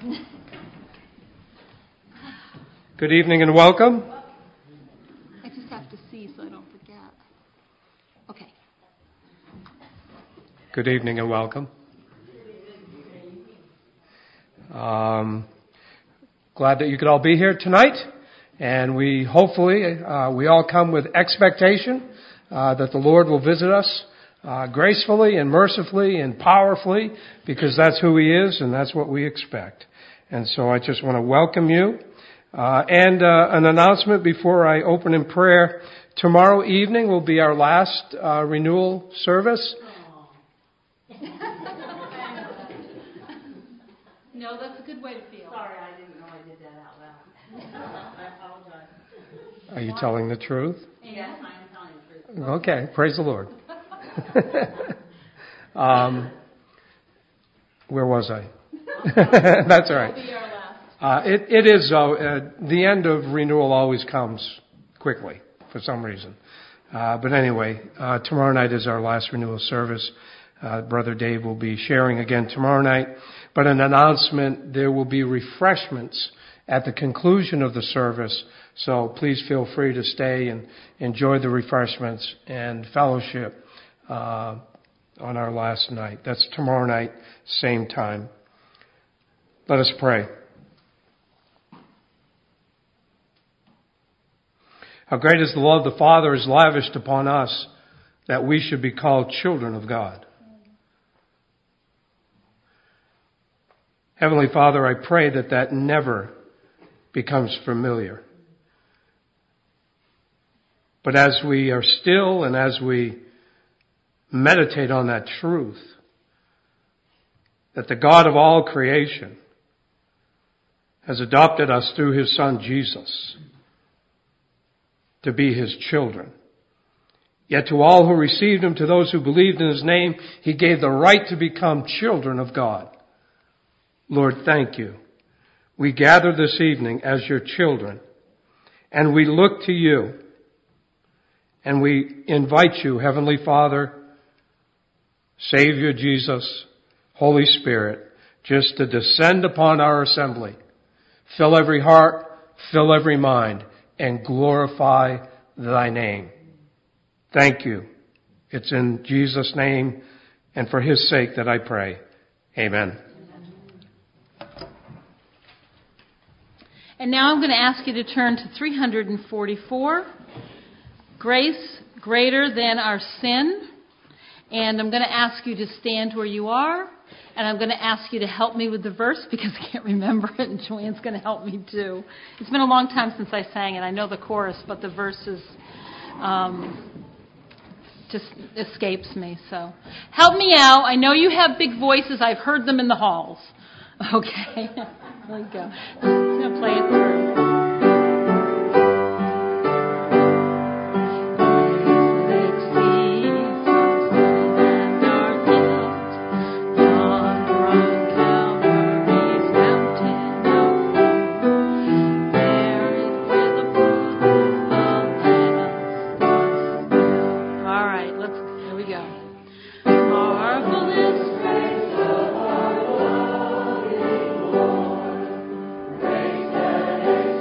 Good evening and welcome. I just have to see so I don't forget. Okay. Good evening and welcome. Glad that you could all be here tonight, and we hopefully we all come with expectation that the Lord will visit us gracefully and mercifully and powerfully, because that's who He is and that's what we expect. And so I just want to welcome you. And an announcement before I open in prayer. Tomorrow evening will be our last renewal service. No, that's a good way to feel. Sorry, I didn't know I did that out loud. I apologize. Are you telling the truth? Yes, I am telling the truth. Okay, praise the Lord. Where was I? That's all right. It is, the end of renewal always comes quickly for some reason. But anyway, tomorrow night is our last renewal service. Brother Dave will be sharing again tomorrow night. But an announcement, there will be refreshments at the conclusion of the service. So please feel free to stay and enjoy the refreshments and fellowship on our last night. That's tomorrow night, same time. Let us pray. How great is the love the Father has lavished upon us that we should be called children of God. Heavenly Father, I pray that that never becomes familiar. But as we are still and as we meditate on that truth, that the God of all creation has adopted us through His Son Jesus to be His children. Yet to all who received Him, to those who believed in His name, He gave the right to become children of God. Lord, thank You. We gather this evening as Your children, and we look to You, and we invite You, Heavenly Father, Savior Jesus, Holy Spirit, just to descend upon our assembly, fill every heart, fill every mind, and glorify Thy name. Thank You. It's in Jesus' name and for His sake that I pray. Amen. And now I'm going to ask you to turn to 344, Grace Greater Than Our Sin. And I'm going to ask you to stand where you are. And I'm going to ask you to help me with the verse because I can't remember it, and Joanne's going to help me too. It's been a long time since I sang it. I know the chorus, but the verses just escapes me. So help me out. I know you have big voices. I've heard them in the halls. Okay, here we go. I'm going to play it through. Grace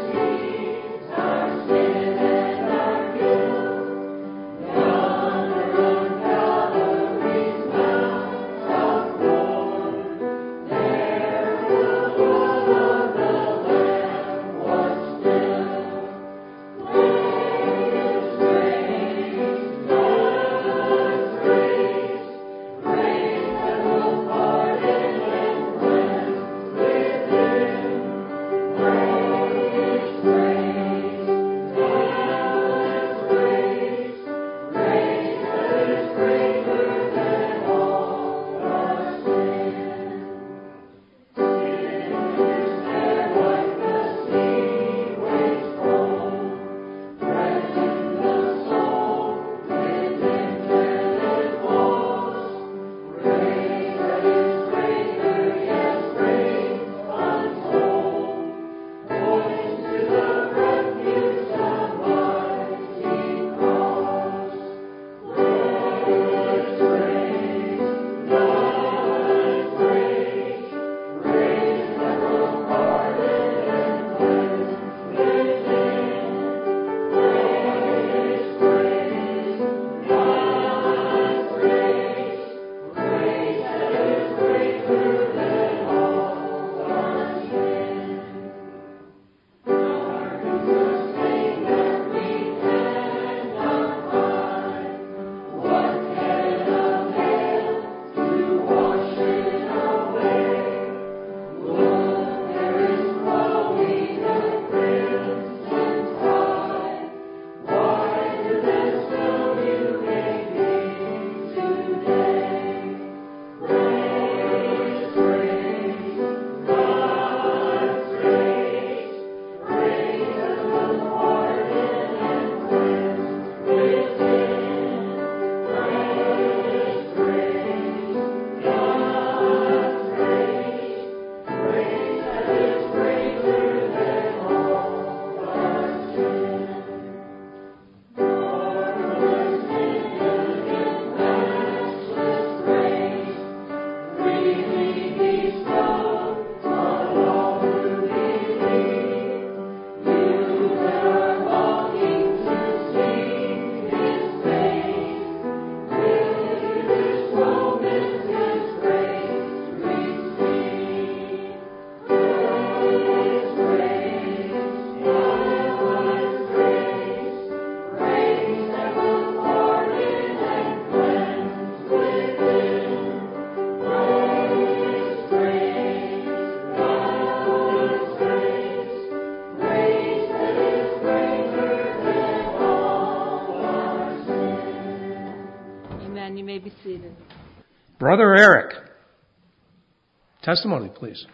Brother Eric. Testimony, please.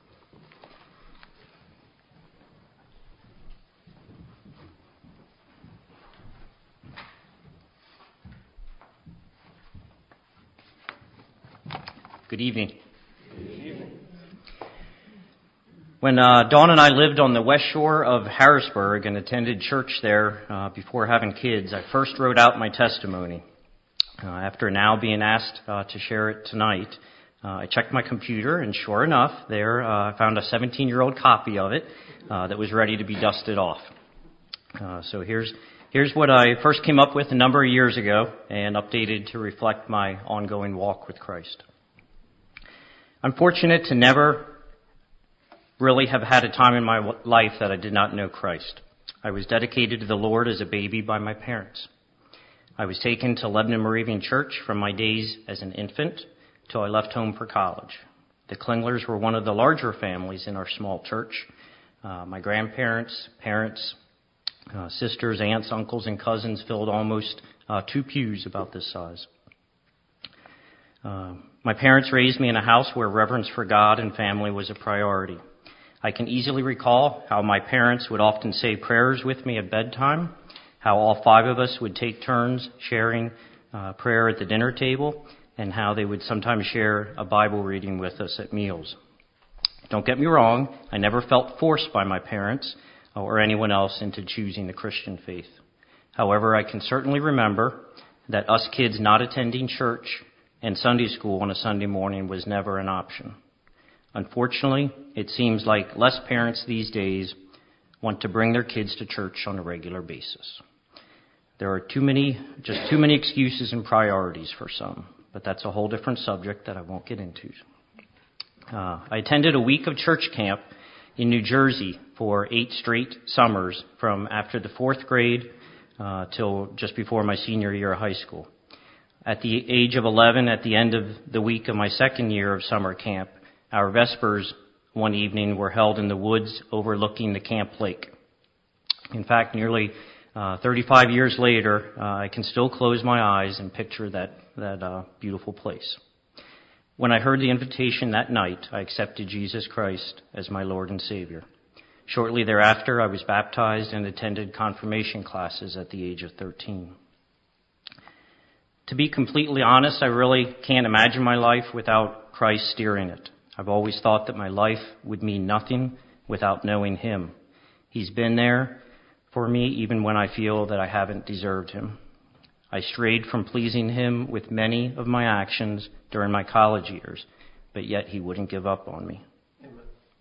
Good evening. When Dawn and I lived on the west shore of Harrisburg and attended church there before having kids, I first wrote out my testimony. After now being asked to share it tonight, I checked my computer, and sure enough, there I found a 17-year-old copy of it that was ready to be dusted off. So here's what I first came up with a number of years ago and updated to reflect my ongoing walk with Christ. I'm fortunate to never really have had a time in my life that I did not know Christ. I was dedicated to the Lord as a baby by my parents. I was taken to Lebanon Moravian Church from my days as an infant till I left home for college. The Klinglers were one of the larger families in our small church. My grandparents, parents, sisters, aunts, uncles, and cousins filled almost 2 pews about this size. My parents raised me in a house where reverence for God and family was a priority. I can easily recall how my parents would often say prayers with me at bedtime, how all 5 of us would take turns sharing prayer at the dinner table, and how they would sometimes share a Bible reading with us at meals. Don't get me wrong, I never felt forced by my parents or anyone else into choosing the Christian faith. However, I can certainly remember that us kids not attending church and Sunday school on a Sunday morning was never an option. Unfortunately, it seems like less parents these days want to bring their kids to church on a regular basis. There are too many excuses and priorities for some, but that's a whole different subject that I won't get into. I attended a week of church camp in New Jersey for 8 straight summers from after the 4th grade till just before my senior year of high school. At the age of 11, at the end of the week of my 2nd year of summer camp, our Vespers one evening were held in the woods overlooking the camp lake. In fact, nearly 35 years later, I can still close my eyes and picture that beautiful place. When I heard the invitation that night, I accepted Jesus Christ as my Lord and Savior. Shortly thereafter, I was baptized and attended confirmation classes at the age of 13. To be completely honest, I really can't imagine my life without Christ steering it. I've always thought that my life would mean nothing without knowing Him. He's been there for me even when I feel that I haven't deserved Him. I strayed from pleasing Him with many of my actions during my college years, but yet He wouldn't give up on me. Amen.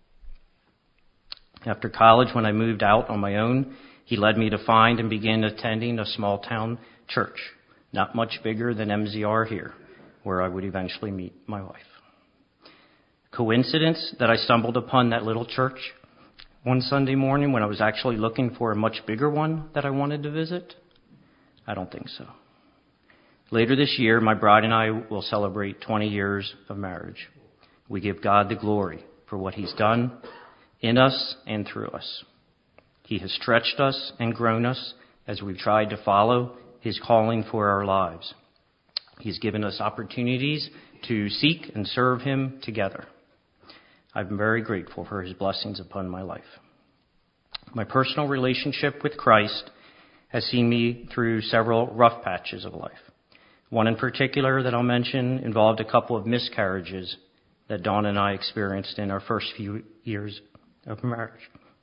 After college, when I moved out on my own, He led me to find and begin attending a small town church, not much bigger than MZR here, where I would eventually meet my wife. Coincidence that I stumbled upon that little church one Sunday morning when I was actually looking for a much bigger one that I wanted to visit? I don't think so. Later this year, my bride and I will celebrate 20 years of marriage. We give God the glory for what He's done in us and through us. He has stretched us and grown us as we've tried to follow His calling for our lives. He's given us opportunities to seek and serve Him together. I'm very grateful for His blessings upon my life. My personal relationship with Christ has seen me through several rough patches of life. One in particular that I'll mention involved a couple of miscarriages that Dawn and I experienced in our first few years of marriage.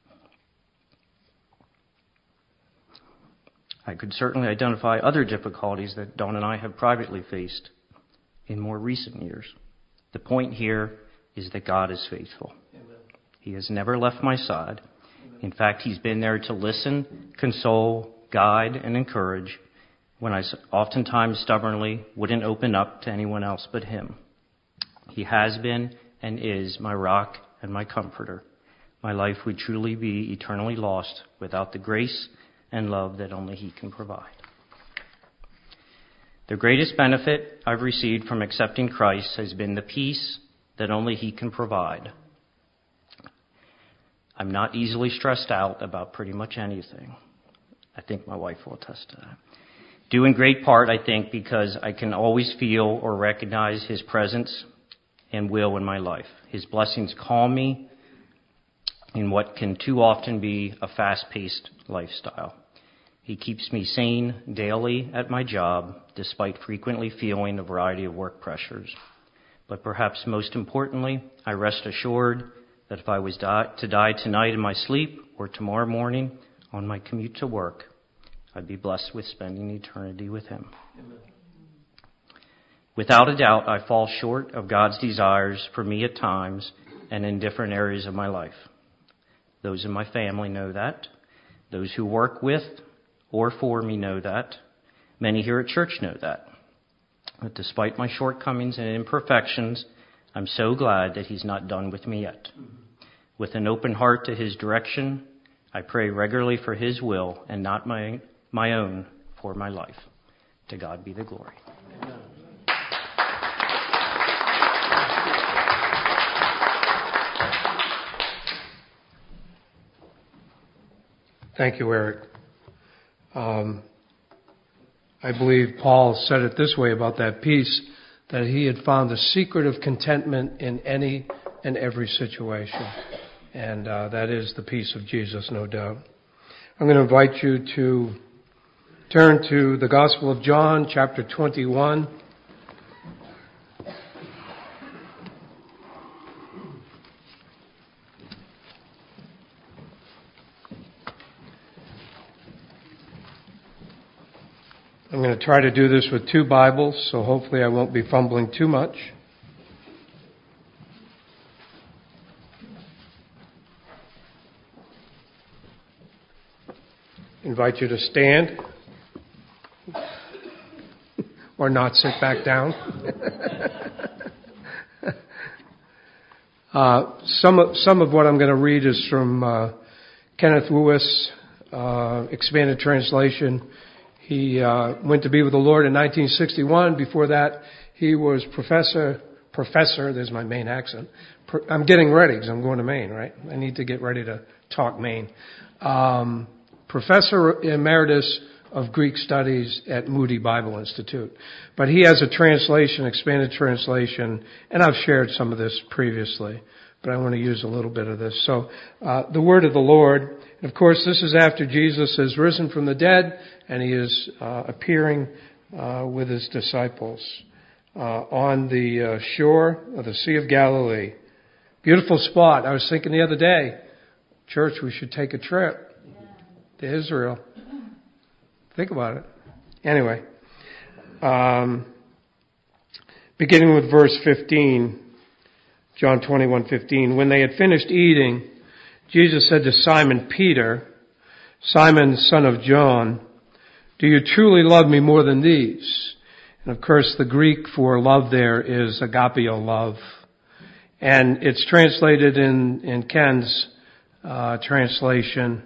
I could certainly identify other difficulties that Dawn and I have privately faced in more recent years. The point here is that God is faithful. Amen. He has never left my side. Amen. In fact, He's been there to listen, console, guide, and encourage when I oftentimes stubbornly wouldn't open up to anyone else but Him. He has been and is my rock and my comforter. My life would truly be eternally lost without the grace and love that only He can provide. The greatest benefit I've received from accepting Christ has been the peace that only He can provide. I'm not easily stressed out about pretty much anything. I think my wife will attest to that. Due in great part, I think, because I can always feel or recognize His presence and will in my life. His blessings calm me in what can too often be a fast-paced lifestyle. He keeps me sane daily at my job, despite frequently feeling a variety of work pressures. But perhaps most importantly, I rest assured that if I was to die tonight in my sleep or tomorrow morning on my commute to work, I'd be blessed with spending eternity with Him. Amen. Without a doubt, I fall short of God's desires for me at times and in different areas of my life. Those in my family know that. Those who work with or for me know that. Many here at church know that. But despite my shortcomings and imperfections, I'm so glad that He's not done with me yet. With an open heart to His direction, I pray regularly for His will and not my own for my life. To God be the glory. Thank you, Eric. I believe Paul said it this way about that peace, that he had found the secret of contentment in any and every situation. And that is the peace of Jesus, no doubt. I'm going to invite you to turn to the Gospel of John, chapter 21. I'm going to try to do this with 2 Bibles, so hopefully I won't be fumbling too much. Invite you to stand or not sit back down. Some of what I'm going to read is from Kenneth Lewis, expanded translation. He went to be with the Lord in 1961. Before that, he was professor, there's my Maine accent. I'm getting ready because I'm going to Maine, right? I need to get ready to talk Maine. Professor Emeritus of Greek Studies at Moody Bible Institute. But he has a translation, expanded translation, and I've shared some of this previously, but I want to use a little bit of this. So, the word of the Lord. And of course, this is after Jesus has risen from the dead, and He is appearing with His disciples on the shore of the Sea of Galilee. Beautiful spot. I was thinking the other day, church, we should take a trip to Israel. Think about it. Anyway, beginning with verse 15, John 21:15. When they had finished eating, Jesus said to Simon Peter, Simon, son of John, do you truly love me more than these? And of course, the Greek for love there is agapeo love. And it's translated in Ken's translation.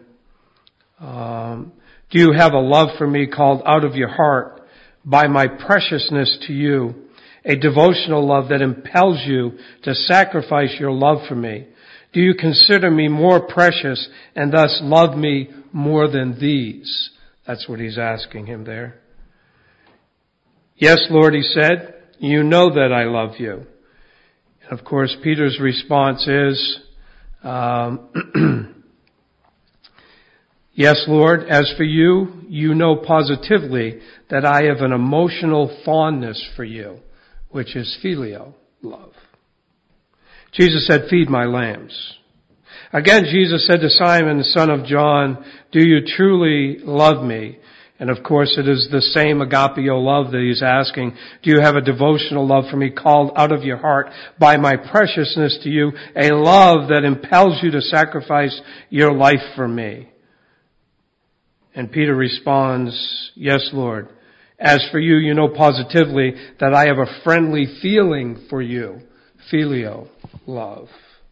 Do you have a love for me called out of your heart by my preciousness to you, a devotional love that impels you to sacrifice your love for me? Do you consider me more precious and thus love me more than these? That's what He's asking him there. Yes, Lord, he said, you know that I love you. And of course, Peter's response is, yes, Lord, as for you, you know positively that I have an emotional fondness for you, which is phileo, love. Jesus said, feed my lambs. Again, Jesus said to Simon, son of John, do you truly love me? And of course, it is the same agapeo love that He's asking. Do you have a devotional love for me called out of your heart by my preciousness to you, a love that impels you to sacrifice your life for me? And Peter responds, yes, Lord. As for you, you know positively that I have a friendly feeling for you. Phileo, love.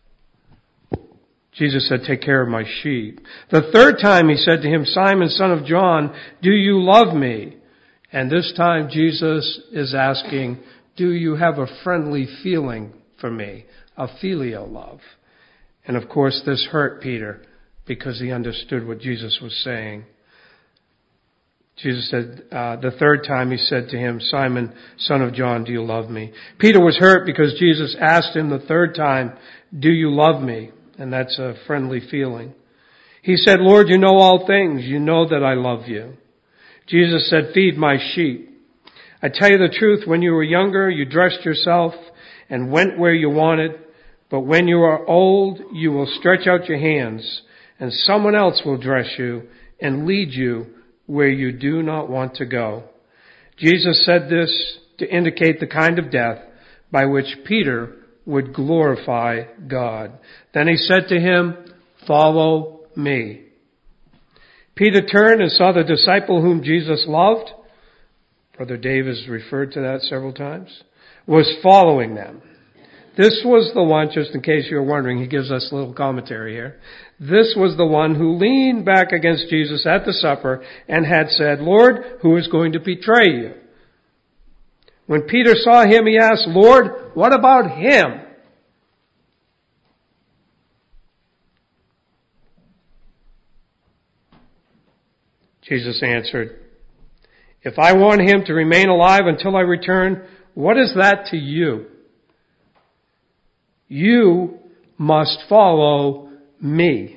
Jesus said, take care of my sheep. The third time He said to him, Simon, son of John, do you love me? And this time Jesus is asking, do you have a friendly feeling for me? A phileo love. And of course this hurt Peter because he understood what Jesus was saying. Jesus said, the third time he said to him, Simon, son of John, do you love me? Peter was hurt because Jesus asked him the third time, do you love me? And that's a friendly feeling. He said, Lord, you know all things. You know that I love you. Jesus said, feed my sheep. I tell you the truth, when you were younger, you dressed yourself and went where you wanted. But when you are old, you will stretch out your hands and someone else will dress you and lead you where you do not want to go. Jesus said this to indicate the kind of death by which Peter would glorify God. Then he said to him, follow me. Peter turned and saw the disciple whom Jesus loved, Brother Dave has referred to that several times, was following them. This was the one, just in case you're wondering, he gives us a little commentary here. This was the one who leaned back against Jesus at the supper and had said, Lord, who is going to betray you? When Peter saw him, he asked, Lord, what about him? Jesus answered, if I want him to remain alive until I return, what is that to you? You must follow me.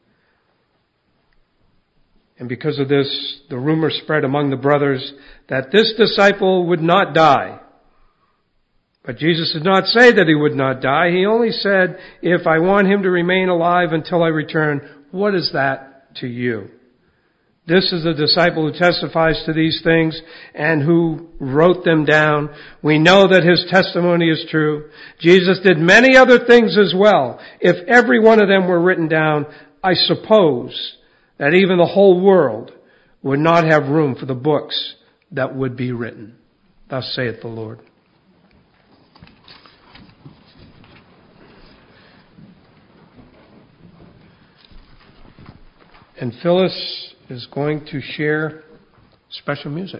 And because of this, the rumor spread among the brothers that this disciple would not die. But Jesus did not say that he would not die. He only said, if I want him to remain alive until I return, what is that to you? This is the disciple who testifies to these things and who wrote them down. We know that his testimony is true. Jesus did many other things as well. If every one of them were written down, I suppose that even the whole world would not have room for the books that would be written. Thus saith the Lord. And Phyllis is going to share special music.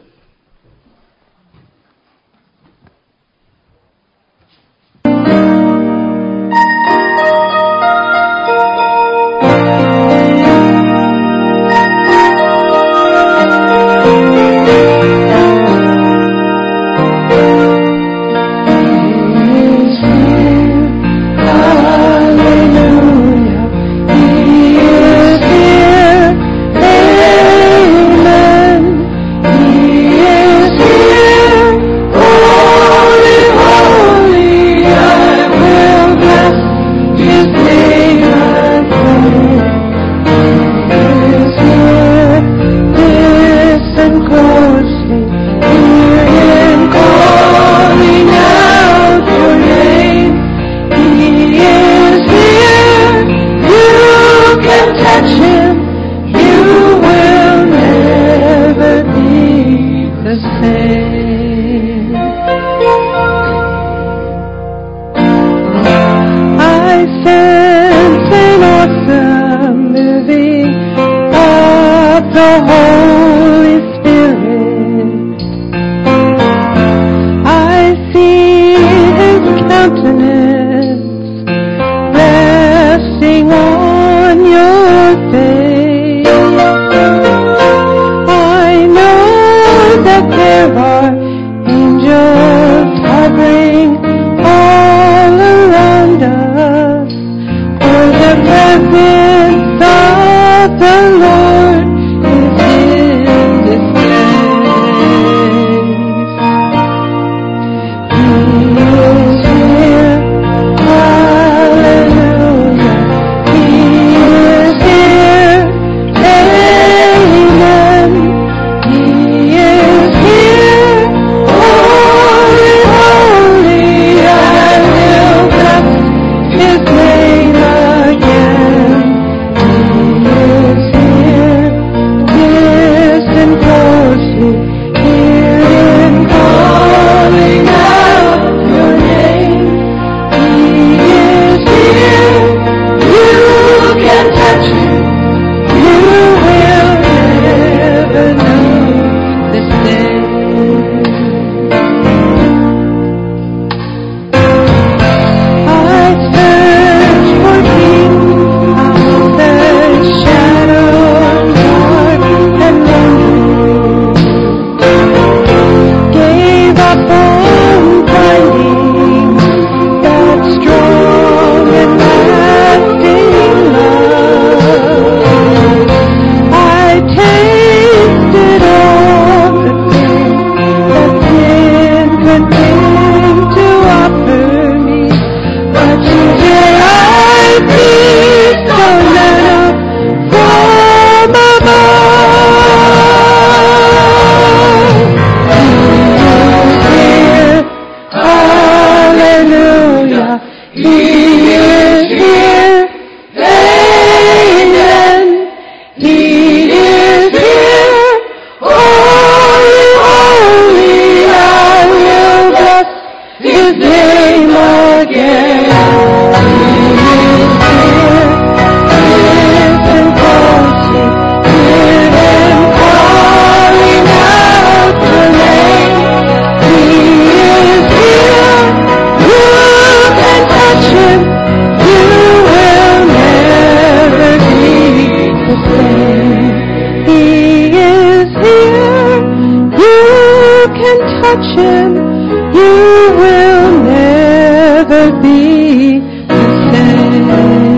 touch Him, you will never be the same.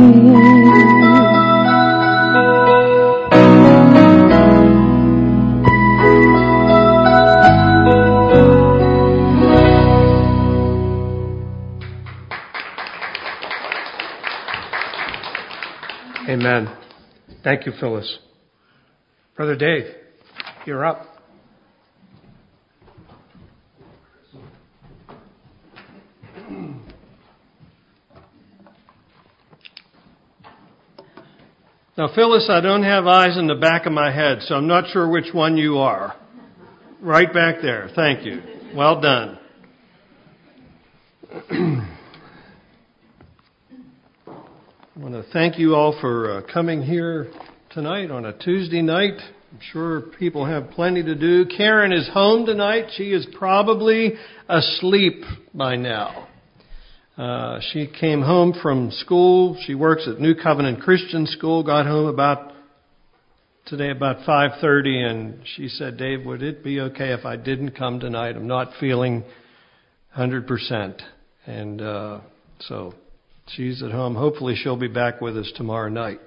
Amen. Thank you, Phyllis. Brother Dave, you're up. Now, Phyllis, I don't have eyes in the back of my head, so I'm not sure which one you are. Right back there. Thank you. Well done. I want to thank you all for coming here tonight on a Tuesday night. I'm sure people have plenty to do. Karen is home tonight. She is probably asleep by now. She came home from school. She works at New Covenant Christian School. Got home about 5:30, and she said, "Dave, would it be okay if I didn't come tonight? I'm not feeling 100%." And so she's at home. Hopefully she'll be back with us tomorrow night.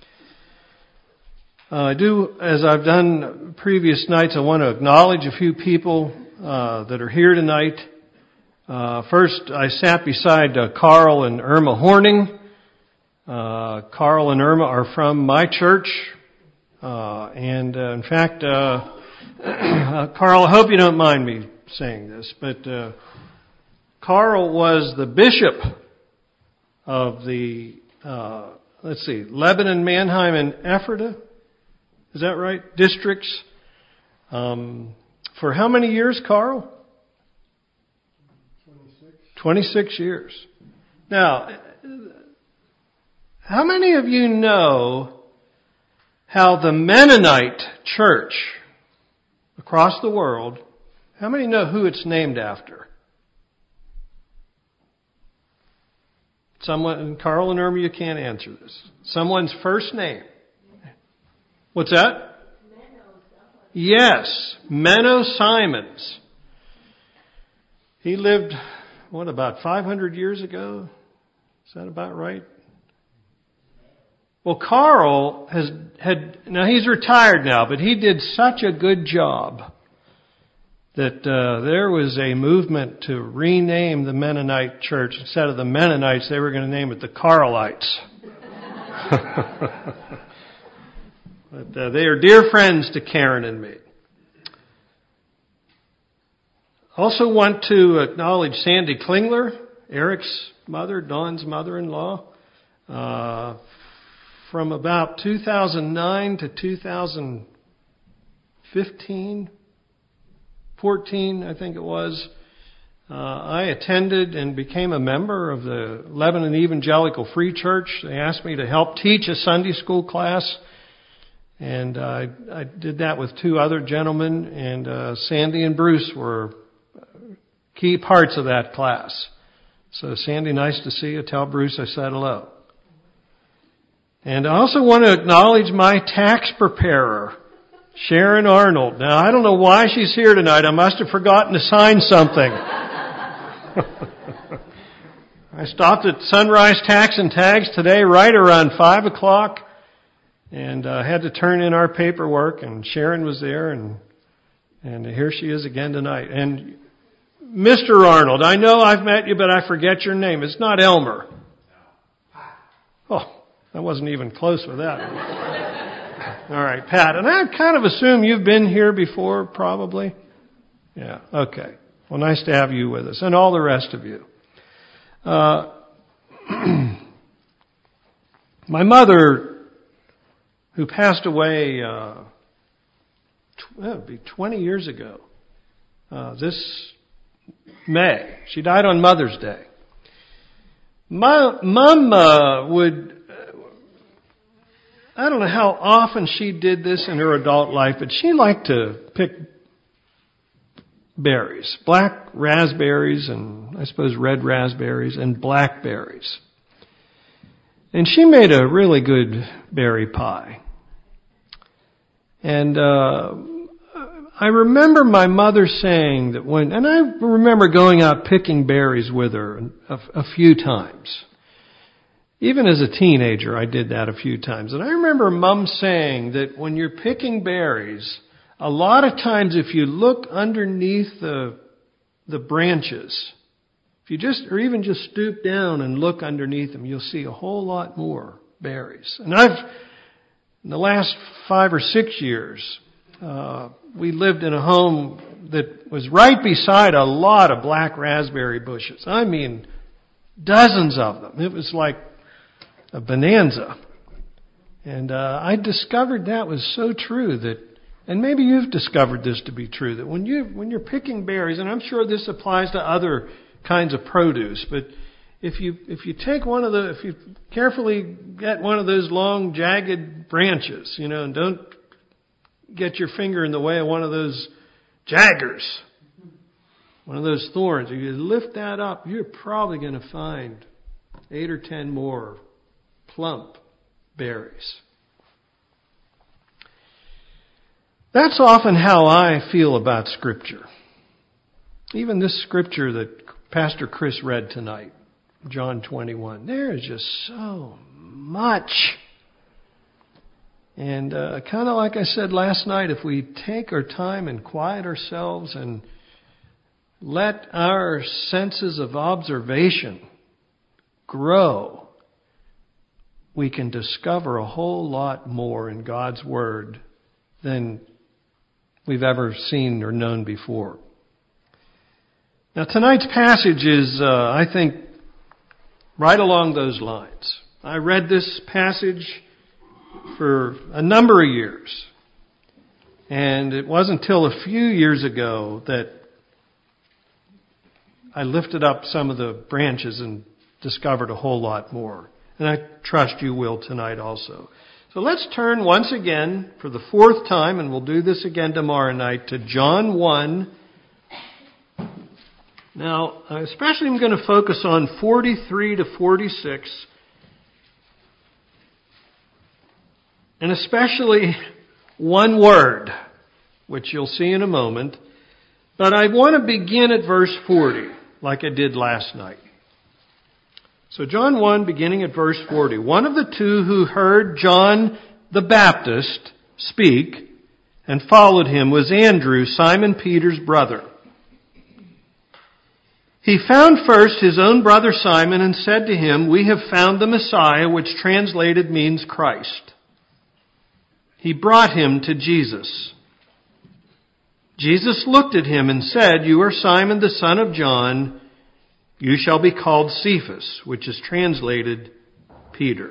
I do, as I've done previous nights, I want to acknowledge a few people that are here tonight. First, I sat beside Carl and Irma Horning. Carl and Irma are from my church. And in fact, Carl, I hope you don't mind me saying this, but Carl was the bishop of the, Lebanon, Mannheim, and Ephrata. Is that right? Districts. For how many years, Carl? 26 years. Now, how many of you know how the Mennonite church across the world, how many know who it's named after? Someone, Carl and Irma, you can't answer this. Someone's first name. What's that? Yes, Menno Simons. He lived, about 500 years ago? Is that about right? Well, Carl now he's retired now, but he did such a good job that there was a movement to rename the Mennonite church. Instead of the Mennonites, they were going to name it the Carlites. But they are dear friends to Karen and me. Also want to acknowledge Sandy Klingler, Eric's mother, Dawn's mother-in-law. From about 2009 to 2014, I think it was, I attended and became a member of the Lebanon Evangelical Free Church. They asked me to help teach a Sunday school class. And I did that with two other gentlemen, and Sandy and Bruce were key parts of that class. So Sandy, nice to see you. Tell Bruce I said hello. And I also want to acknowledge my tax preparer, Sharon Arnold. Now, I don't know why she's here tonight. I must have forgotten to sign something. I stopped at Sunrise Tax and Tags today right around 5 o'clock. And had to turn in our paperwork, and Sharon was there, and here she is again tonight. And Mr. Arnold, I know I've met you, but I forget your name. It's not Elmer. Oh, I wasn't even close with that. All right, Pat. And I kind of assume you've been here before, probably. Yeah, okay. Well, nice to have you with us, and all the rest of you. My mother, who passed away, it'd be 20 years ago, this May. She died on Mother's Day. Mom would, I don't know how often she did this in her adult life, but she liked to pick berries, black raspberries and I suppose red raspberries and blackberries. And she made a really good berry pie. And I remember my mother saying that and I remember going out picking berries with her a few times. Even as a teenager, I did that a few times. And I remember Mom saying that when you're picking berries, a lot of times if you look underneath the branches, if you or even just stoop down and look underneath them, you'll see a whole lot more berries. And in the last 5 or 6 years, we lived in a home that was right beside a lot of black raspberry bushes. I mean, dozens of them. It was like a bonanza. And I discovered that was so true and maybe you've discovered this to be true, that when you're picking berries, and I'm sure this applies to other kinds of produce, but if you carefully get one of those long jagged branches, and don't get your finger in the way of one of those jaggers, one of those thorns, if you lift that up, you're probably going to find 8 or 10 more plump berries. That's often how I feel about Scripture. Even this Scripture that Pastor Chris read tonight, John 21, there is just so much. And kind of like I said last night, if we take our time and quiet ourselves and let our senses of observation grow, we can discover a whole lot more in God's Word than we've ever seen or known before. Now tonight's passage is, I think, right along those lines. I read this passage for a number of years. And it wasn't until a few years ago that I lifted up some of the branches and discovered a whole lot more. And I trust you will tonight also. So let's turn once again for the 4th time, and we'll do this again tomorrow night, to John 1. Now, I especially am going to focus on 43 to 46, and especially one word, which you'll see in a moment. But I want to begin at verse 40, like I did last night. So John 1, beginning at verse 40. One of the two who heard John the Baptist speak and followed him was Andrew, Simon Peter's brother. He found first his own brother Simon and said to him, "We have found the Messiah," which translated means Christ. He brought him to Jesus. Jesus looked at him and said, "You are Simon the son of John. You shall be called Cephas," which is translated Peter.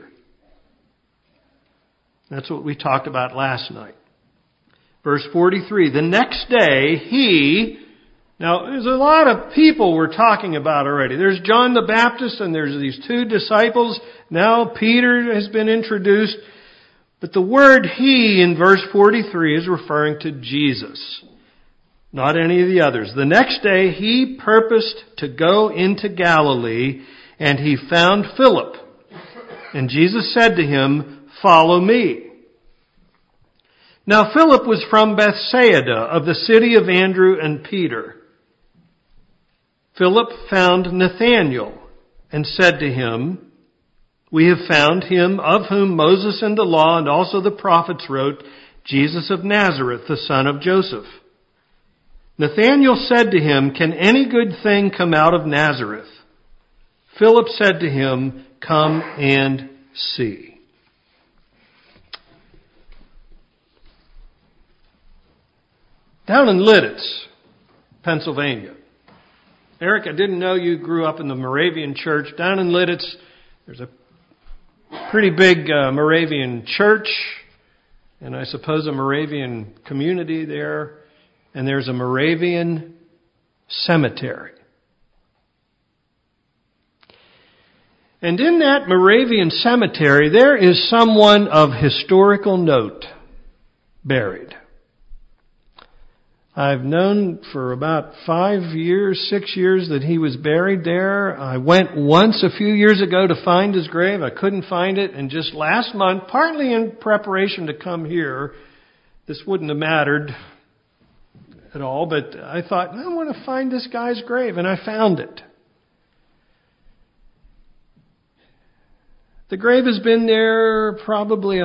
That's what we talked about last night. Verse 43, the next day now there's a lot of people we're talking about already. There's John the Baptist and there's these 2 disciples. Now Peter has been introduced. But the word he in verse 43 is referring to Jesus. Not any of the others. The next day he purposed to go into Galilee, and he found Philip. And Jesus said to him, "Follow me." Now Philip was from Bethsaida, of the city of Andrew and Peter. Philip found Nathanael and said to him, "We have found him of whom Moses and the law and also the prophets wrote, Jesus of Nazareth, the son of Joseph." Nathanael said to him, "Can any good thing come out of Nazareth?" Philip said to him, "Come and see." Down in Lidditz, Pennsylvania. Eric, I didn't know you grew up in the Moravian church. Down in Lidditz, there's a pretty big Moravian church, and I suppose a Moravian community there. And there's a Moravian cemetery. And in that Moravian cemetery, there is someone of historical note buried. I've known for about 5 years, 6 years that he was buried there. I went once a few years ago to find his grave. I couldn't find it. And just last month, partly in preparation to come here, this wouldn't have mattered at all, but I thought, I want to find this guy's grave, and I found it. The grave has been there probably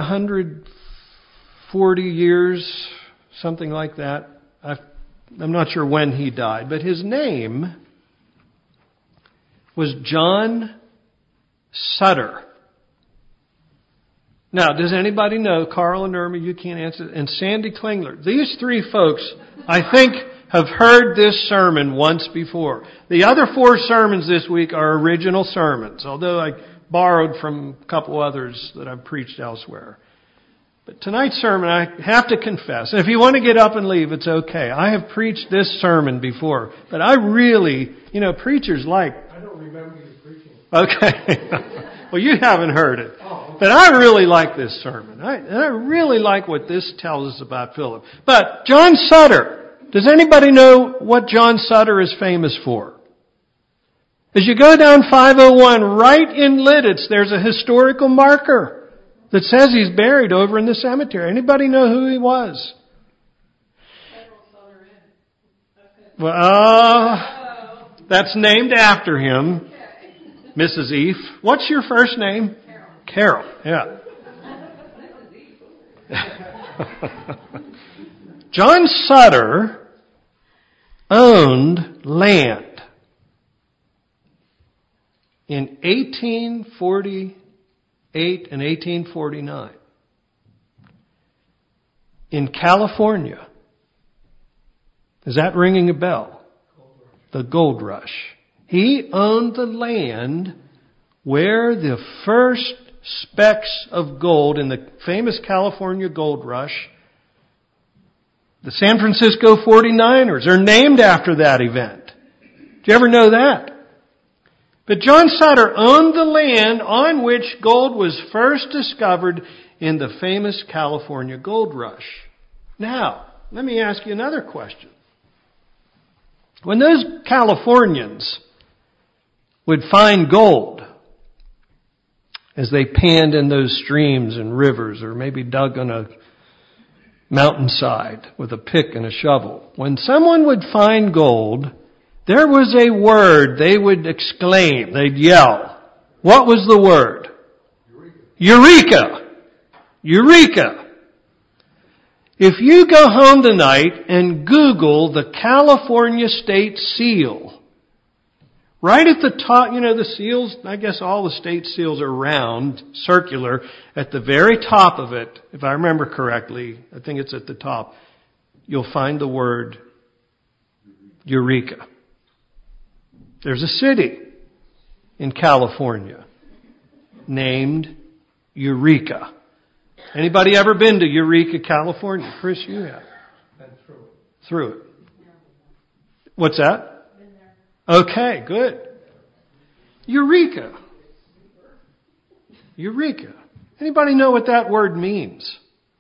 140 years, something like that. I'm not sure when he died, but his name was John Sutter. Now, does anybody know, Carl and Irma, you can't answer, and Sandy Klingler? These three folks, I think, have heard this sermon once before. The other 4 sermons this week are original sermons, although I borrowed from a couple others that I've preached elsewhere. But tonight's sermon, I have to confess, and if you want to get up and leave, it's okay. I have preached this sermon before, but I really, preachers like... I don't remember you preaching. Okay. Well, you haven't heard it. But I really like this sermon. I really like what this tells us about Philip. But John Sutter, does anybody know what John Sutter is famous for? As you go down 501, right in Lidditz, there's a historical marker that says he's buried over in the cemetery. Anybody know who he was? Well, that's named after him. Mrs. Eve. What's your first name? Carol. Yeah. John Sutter owned land in 1848 and 1849 in California. Is that ringing a bell? The gold rush. He owned the land where the first specks of gold in the famous California gold rush, the San Francisco 49ers, are named after that event. Did you ever know that? But John Sutter owned the land on which gold was first discovered in the famous California gold rush. Now, let me ask you another question. When those Californians would find gold as they panned in those streams and rivers, or maybe dug on a mountainside with a pick and a shovel. When someone would find gold, there was a word they would exclaim, they'd yell. What was the word? Eureka! Eureka! If you go home tonight and Google the California State Seal, right at the top, the seals, I guess all the state seals are round, circular. At the very top of it, if I remember correctly, I think it's at the top, you'll find the word Eureka. There's a city in California named Eureka. Anybody ever been to Eureka, California? Chris, you have. Through it. What's that? Okay, good. Eureka. Eureka. Anybody know what that word means?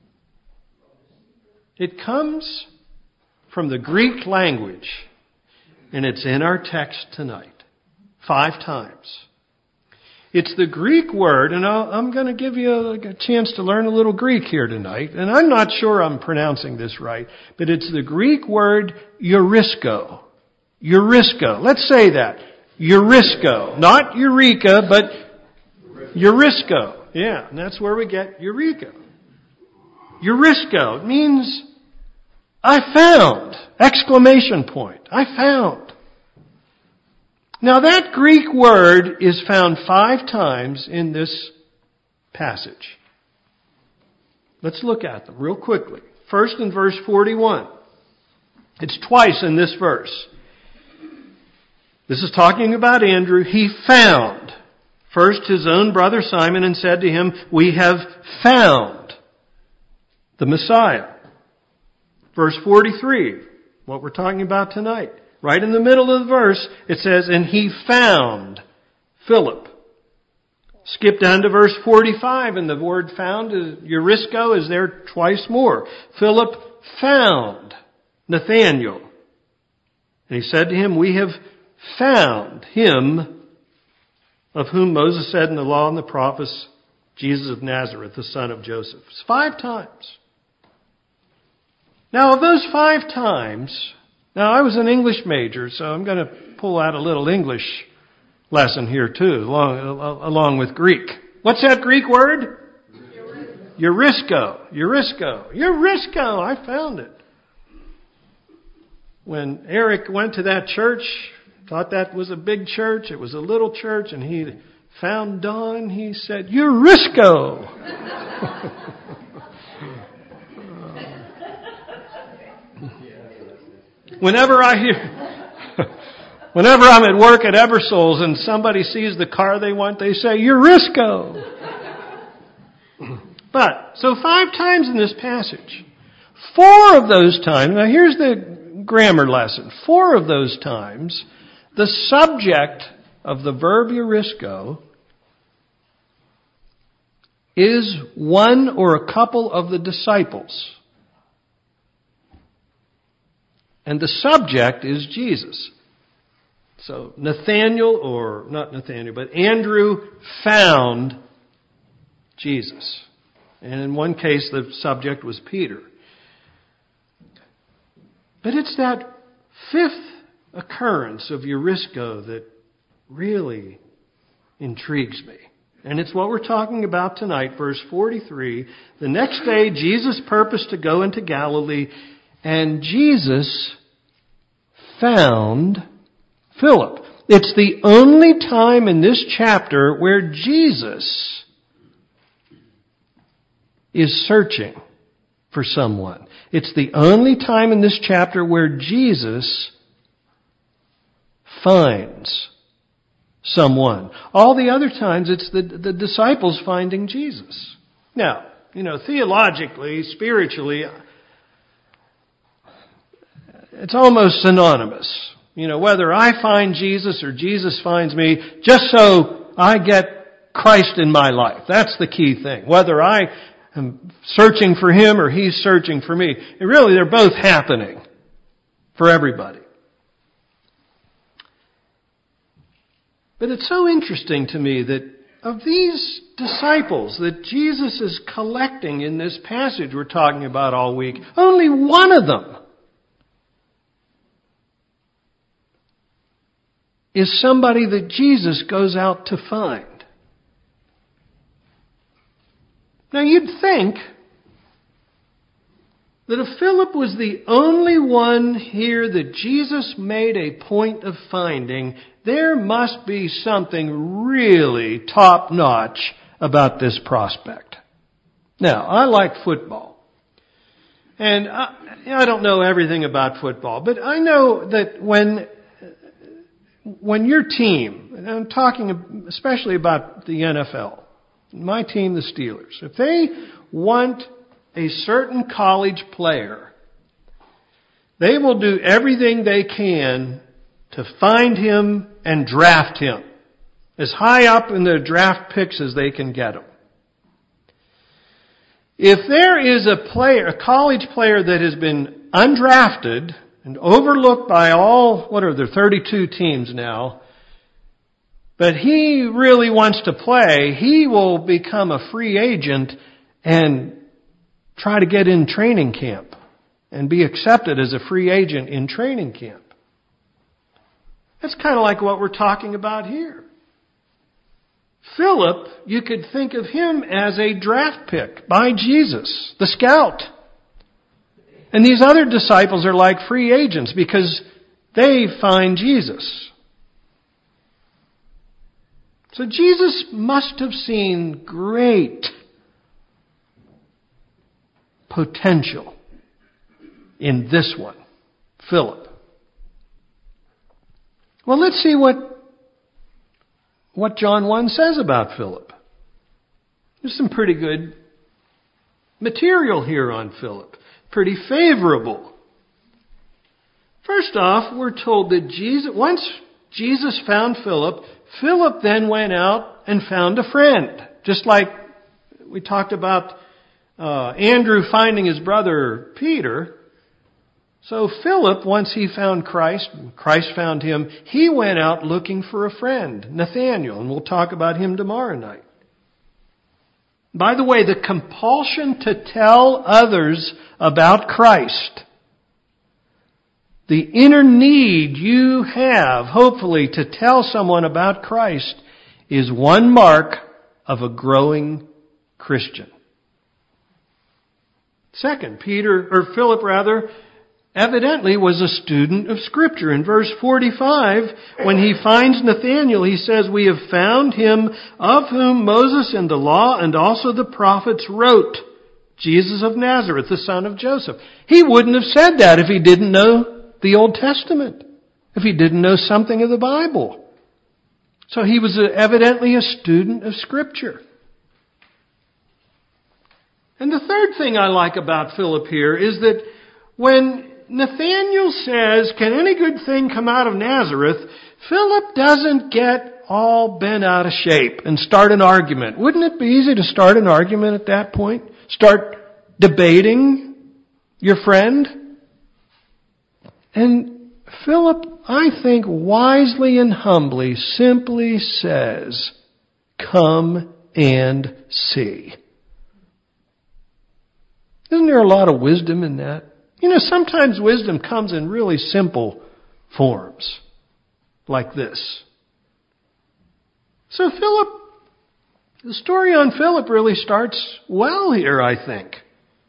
It comes from the Greek language, and it's in our text tonight. 5 times. It's the Greek word, and I'm going to give you a chance to learn a little Greek here tonight, and I'm not sure I'm pronouncing this right, but it's the Greek word Eurisko. Eurisko. Let's say that. Eurisko. Not Eureka, but Eurisko. Yeah, and that's where we get Eureka. Eurisko. It means, I found! Exclamation point. I found. Now that Greek word is found 5 times in this passage. Let's look at them real quickly. First in verse 41. It's twice in this verse. This is talking about Andrew. He found first his own brother Simon and said to him, "We have found the Messiah." Verse 43, what we're talking about tonight. Right in the middle of the verse, it says, "And he found Philip." Skip down to verse 45, and the word found, Eurisko, is there twice more. Philip found Nathanael. And he said to him, "We have found him of whom Moses said in the law and the prophets, Jesus of Nazareth, the son of Joseph." It's 5 times. Now, of those 5 times, Now, I was an English major, so I'm going to pull out a little English lesson here too, along with Greek. What's that Greek word? Eurisko. Eurisko. Eurisko. I found it. When Eric went to that church, thought that was a big church, it was a little church, and he found Dawn, he said, Eurisko. Whenever I'm at work at Eversoles and somebody sees the car they want, they say, Eurisko. But, so 5 times in this passage. 4 of those times, now here's the grammar lesson. 4 of those times, the subject of the verb eurisko is one or a couple of the disciples. And the subject is Jesus. So Nathaniel, or not Nathaniel, but Andrew found Jesus. And in one case, the subject was Peter. But it's that 5th occurrence of eurisko that really intrigues me. And it's what we're talking about tonight, verse 43. The next day, Jesus purposed to go into Galilee, and Jesus found Philip. It's the only time in this chapter where Jesus is searching for someone. It's the only time in this chapter where Jesus finds someone. All the other times it's the disciples finding Jesus. Now, theologically, spiritually, it's almost synonymous. Whether I find Jesus or Jesus finds me, just so I get Christ in my life. That's the key thing. Whether I am searching for Him or He's searching for me. And really, they're both happening for everybody. But it's so interesting to me that of these disciples that Jesus is collecting in this passage we're talking about all week, only one of them is somebody that Jesus goes out to find. Now you'd think that if Philip was the only one here that Jesus made a point of finding, there must be something really top-notch about this prospect. Now, I like football. And I don't know everything about football, but I know that when your team, and I'm talking especially about the NFL, my team, the Steelers, if they want a certain college player, they will do everything they can to find him and draft him as high up in the draft picks as they can get him. If there is a college player that has been undrafted and overlooked by all, 32 teams now, but he really wants to play, he will become a free agent and try to get in training camp and be accepted as a free agent in training camp. That's kind of like what we're talking about here. Philip, you could think of him as a draft pick by Jesus, the scout. And these other disciples are like free agents because they find Jesus. So Jesus must have seen great potential in this one, Philip. Well, let's see what John 1 says about Philip. There's some pretty good material here on Philip. Pretty favorable. First off, we're told that once Jesus found Philip, Philip then went out and found a friend. Just like we talked about Andrew finding his brother Peter. So Philip, once he found Christ, Christ found him, he went out looking for a friend, Nathaniel, and we'll talk about him tomorrow night. By the way, the compulsion to tell others about Christ the inner need you have, hopefully, to tell someone about Christ is one mark of a growing Christian. Second, Philip evidently was a student of Scripture. In verse 45, when he finds Nathanael, he says, "We have found him of whom Moses in the law and also the prophets wrote, Jesus of Nazareth, the son of Joseph." He wouldn't have said that if he didn't know the Old Testament, if he didn't know something of the Bible. So he was evidently a student of Scripture. And the third thing I like about Philip here is that when Nathanael says, "Can any good thing come out of Nazareth?" Philip doesn't get all bent out of shape and start an argument. Wouldn't it be easy to start an argument at that point? Start debating your friend? And Philip, I think, wisely and humbly simply says, "Come and see." Isn't there a lot of wisdom in that? Sometimes wisdom comes in really simple forms, like this. So the story on Philip really starts well here, I think.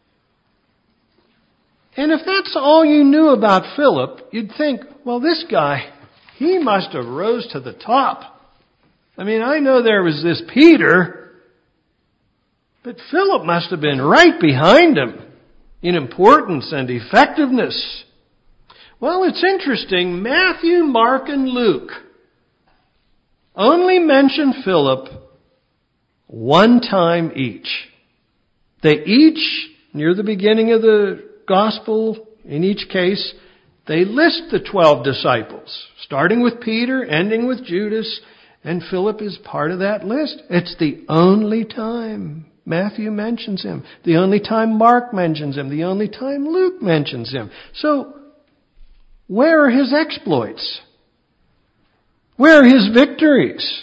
And if that's all you knew about Philip, you'd think, well, this guy, he must have rose to the top. I know there was this Peter, but Philip must have been right behind him in importance and effectiveness. Well, it's interesting. Matthew, Mark, and Luke only mention Philip one time each. They each, near the beginning of the Gospel, in each case, they list the 12 disciples, starting with Peter, ending with Judas, and Philip is part of that list. It's the only time Matthew mentions him, the only time Mark mentions him, the only time Luke mentions him. So, where are his exploits? Where are his victories?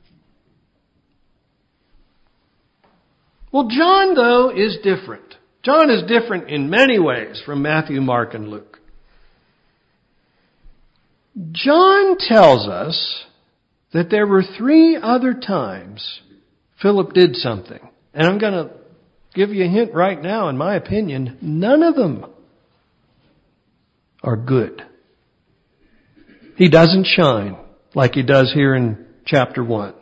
Well, John, though, is different. John is different in many ways from Matthew, Mark, and Luke. John tells us that there were 3 other times Philip did something. And I'm going to give you a hint right now, in my opinion, none of them are good. He doesn't shine like he does here in chapter 1.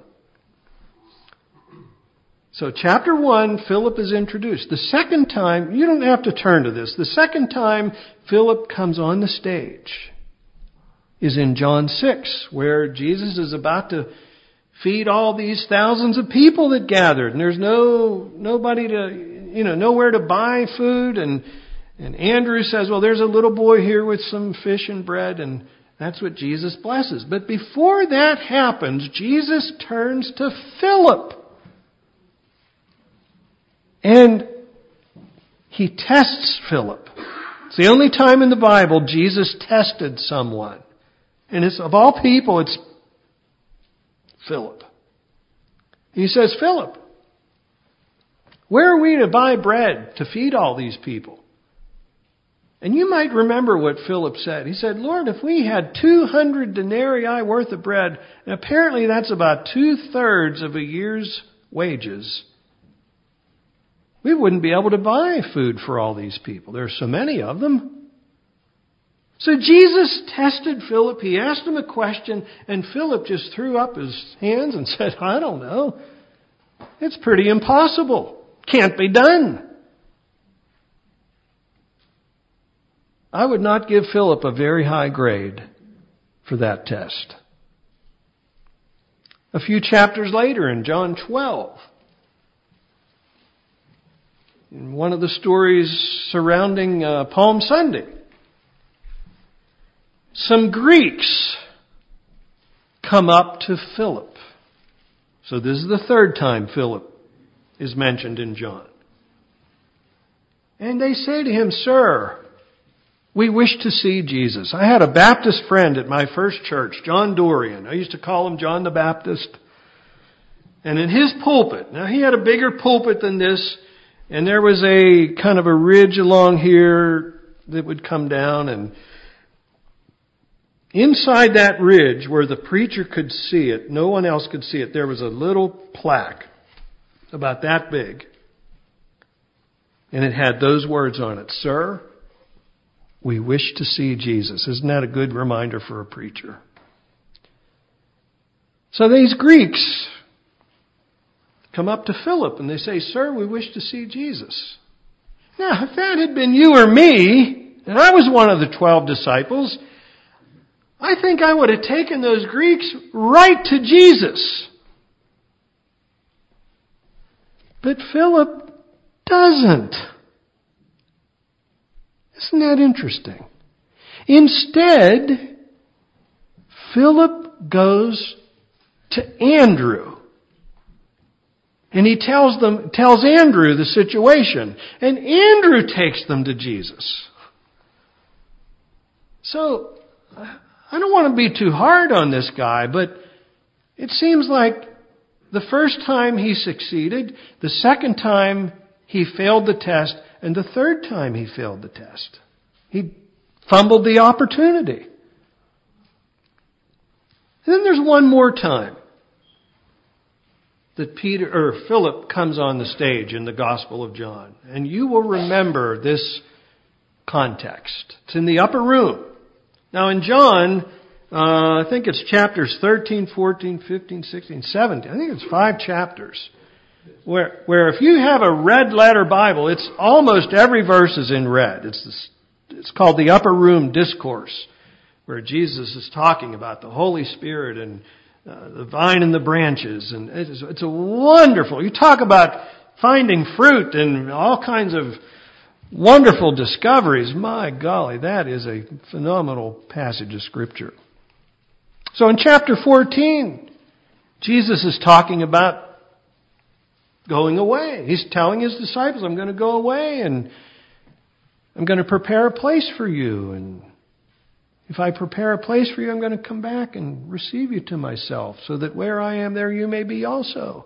So chapter 1, Philip is introduced. The second time, you don't have to turn to this, the second time Philip comes on the stage is in John 6, where Jesus is about to feed all these thousands of people that gathered. And there's nobody to, nowhere to buy food. And Andrew says, well, there's a little boy here with some fish and bread. And that's what Jesus blesses. But before that happens, Jesus turns to Philip. And he tests Philip. It's the only time in the Bible Jesus tested someone. And it's, of all people, it's Philip. He says, Philip, where are we to buy bread to feed all these people? And you might remember what Philip said. He said, Lord, if we had 200 denarii worth of bread, and apparently that's about 2/3 of a year's wages, we wouldn't be able to buy food for all these people. There are so many of them. So Jesus tested Philip. He asked him a question, and Philip just threw up his hands and said, I don't know. It's pretty impossible. Can't be done. I would not give Philip a very high grade for that test. A few chapters later in John 12, in one of the stories surrounding Palm Sunday, some Greeks come up to Philip. So this is the third time Philip is mentioned in John. And they say to him, Sir, we wish to see Jesus. I had a Baptist friend at my first church, John Dorian. I used to call him John the Baptist. And in his pulpit, now he had a bigger pulpit than this, and there was a kind of a ridge along here that would come down, and inside that ridge where the preacher could see it, no one else could see it, there was a little plaque about that big. And it had those words on it: "Sir, we wish to see Jesus." Isn't that a good reminder for a preacher? So these Greeks come up to Philip and they say, "Sir, we wish to see Jesus." Now, if that had been you or me, and I was one of the 12 disciples, I think I would have taken those Greeks right to Jesus. But Philip doesn't. Isn't that interesting? Instead, Philip goes to Andrew. And he tells Andrew the situation. And Andrew takes them to Jesus. So, I don't want to be too hard on this guy, but it seems like the first time he succeeded, the second time he failed the test, and the third time he failed the test. He fumbled the opportunity. And then there's one more time that Philip comes on the stage in the Gospel of John. And you will remember this context. It's in the upper room. Now in John, I think it's chapters 13, 14, 15, 16, 17. I think it's 5 chapters. Where if you have a red letter Bible, it's almost every verse is in red. It's called the Upper Room Discourse, where Jesus is talking about the Holy Spirit and the vine and the branches. And it's a wonderful, you talk about finding fruit and all kinds of wonderful discoveries. My golly, that is a phenomenal passage of Scripture. So in chapter 14, Jesus is talking about going away. He's telling his disciples, "I'm going to go away and I'm going to prepare a place for you. And if I prepare a place for you, I'm going to come back and receive you to myself, so that where I am, there you may be also."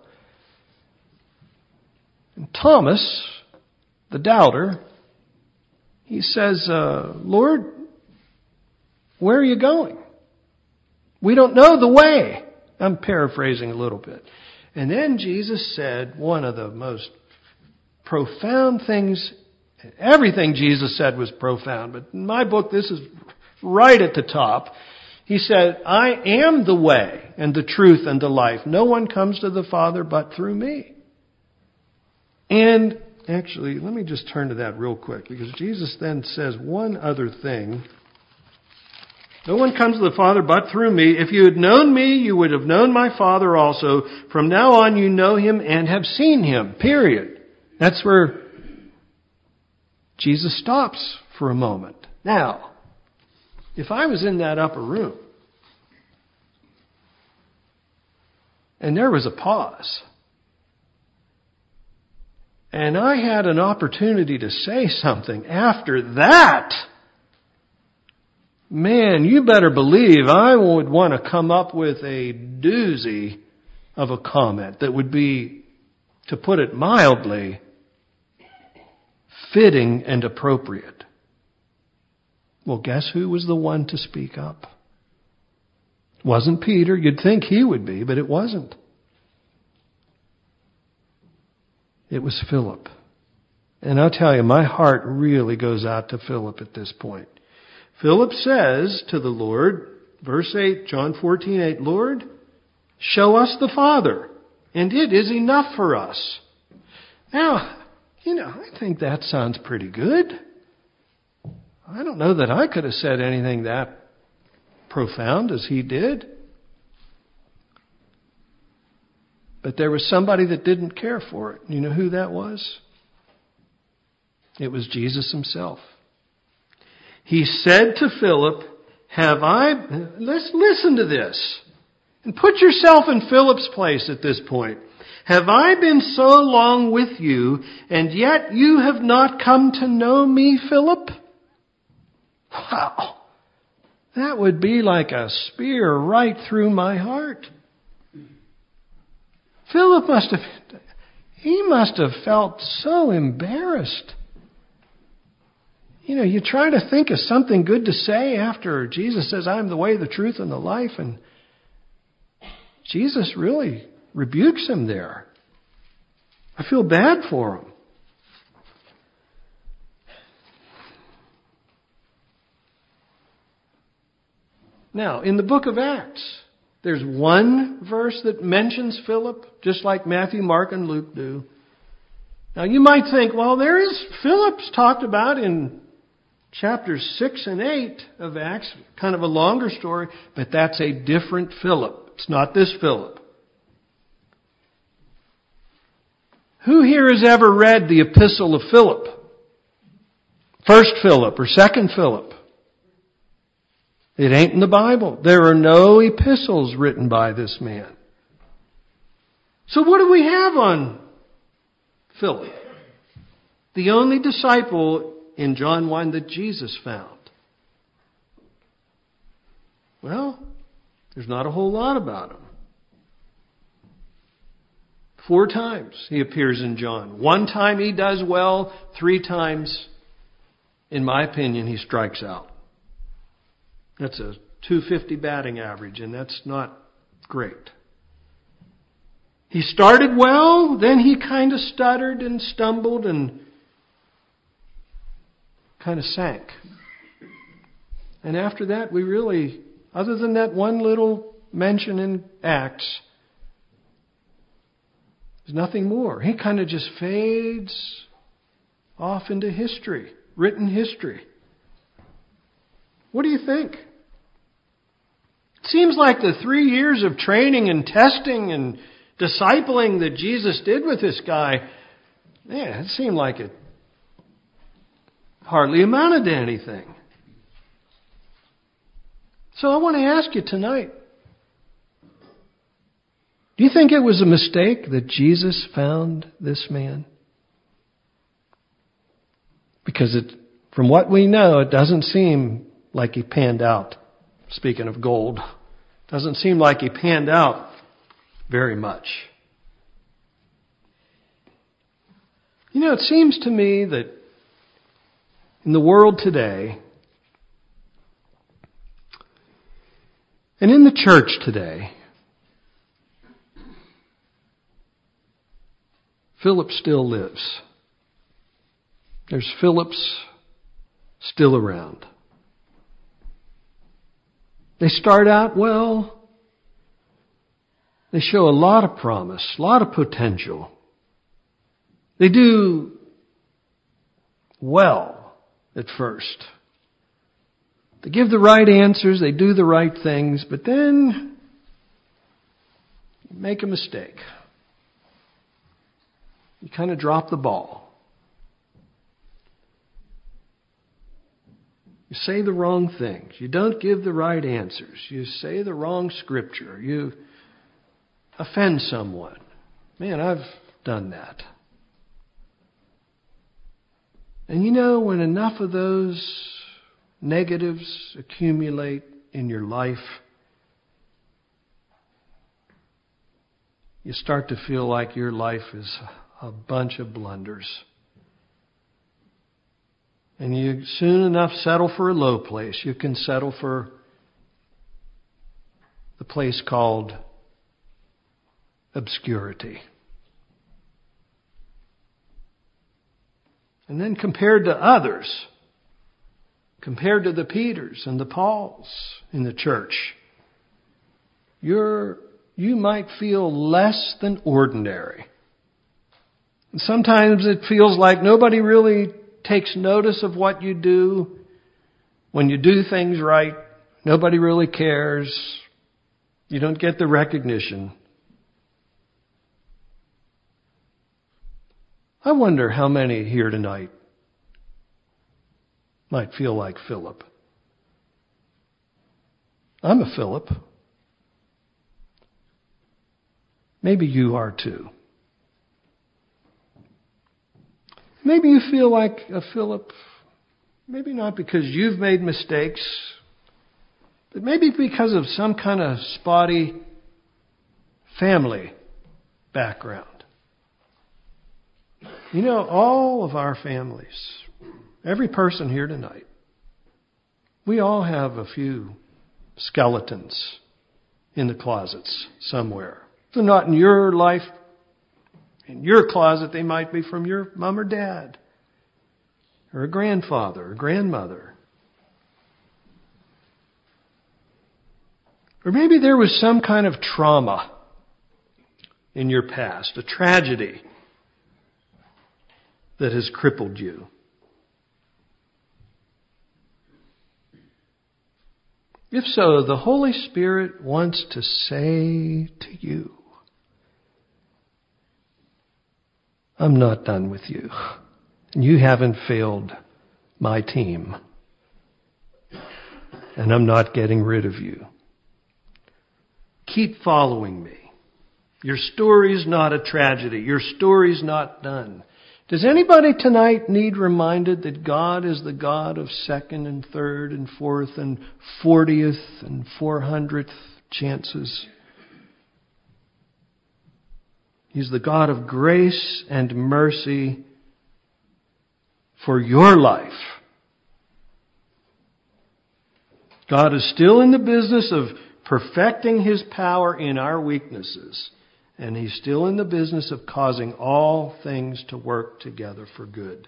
And Thomas, the doubter, he says, "Lord, where are you going? We don't know the way." I'm paraphrasing a little bit. And then Jesus said one of the most profound things. Everything Jesus said was profound, but in my book, this is right at the top. He said, "I am the way and the truth and the life. No one comes to the Father but through me." And actually, let me just turn to that real quick, because Jesus then says one other thing. "No one comes to the Father but through me. If you had known me, you would have known my Father also. From now on, you know him and have seen him." Period. That's where Jesus stops for a moment. Now, if I was in that upper room and there was a pause and I had an opportunity to say something after that, man, you better believe I would want to come up with a doozy of a comment that would be, to put it mildly, fitting and appropriate. Well, guess who was the one to speak up? It wasn't Peter. You'd think he would be, but it wasn't. It was Philip. And I'll tell you, my heart really goes out to Philip at this point. Philip says to the Lord, verse 8, John 14:8, "Lord, show us the Father, and it is enough for us." Now, I think that sounds pretty good. I don't know that I could have said anything that profound as he did. But there was somebody that didn't care for it. You know who that was? It was Jesus himself. He said to Philip, let's listen to this. And put yourself in Philip's place at this point. "Have I been so long with you, and yet you have not come to know me, Philip?" Wow. That would be like a spear right through my heart. Philip must have felt so embarrassed. You try to think of something good to say after Jesus says, I am the way, the truth, and the life. And Jesus really rebukes him there. I feel bad for him. Now, in the book of Acts, there's one verse that mentions Philip, just like Matthew, Mark, and Luke do. Now, you might think, well, there is Philip's talked about in chapters 6 and 8 of Acts, kind of a longer story, but that's a different Philip. It's not this Philip. Who here has ever read the Epistle of Philip? First Philip or Second Philip? It ain't in the Bible. There are no epistles written by this man. So what do we have on Philip? The only disciple in John 1 that Jesus found. Well, there's not a whole lot about him. 4 times he appears in John. 1 time he does well. 3 times, in my opinion, he strikes out. That's a .250 batting average, and that's not great. He started well, then he kind of stuttered and stumbled and kind of sank. And after that, we really, other than that one little mention in Acts, there's nothing more. He kind of just fades off into history, written history. What do you think? It seems like the 3 years of training and testing and discipling that Jesus did with this guy, it seemed like it hardly amounted to anything. So I want to ask you tonight, do you think it was a mistake that Jesus found this man? Because from what we know, it doesn't seem like he panned out. Speaking of gold, doesn't seem like he panned out very much. It seems to me that in the world today, and in the church today, Philip still lives. There's Philips still around. They start out well. They show a lot of promise, a lot of potential. They do well at first. They give the right answers, they do the right things, but then you make a mistake. You kind of drop the ball. You say the wrong things. You don't give the right answers. You say the wrong scripture. You offend someone. Man, I've done that. And when enough of those negatives accumulate in your life, you start to feel like your life is a bunch of blunders. And you soon enough settle for a low place. You can settle for the place called obscurity. And then compared to others, compared to the Peters and the Pauls in the church, you might feel less than ordinary. And sometimes it feels like nobody really takes notice of what you do. When you do things right, nobody really cares. You don't get the recognition. I wonder how many here tonight might feel like Philip. I'm a Philip. Maybe you are too. Maybe you feel like a Philip, maybe not because you've made mistakes, but maybe because of some kind of spotty family background. All of our families every person here tonight, we all have a few skeletons in the closets somewhere. If they're not in your life, in your closet, they might be from your mom or dad, or a grandfather or grandmother. Or maybe there was some kind of trauma in your past, a tragedy that has crippled you. If so, the Holy Spirit wants to say to you, I'm not done with you. You haven't failed my team. And I'm not getting rid of you. Keep following me. Your story's not a tragedy. Your story's not done. Does anybody tonight need reminded that God is the God of second and third and fourth and 40th and 400th chances? He's the God of grace and mercy for your life. God is still in the business of perfecting His power in our weaknesses. And He's still in the business of causing all things to work together for good.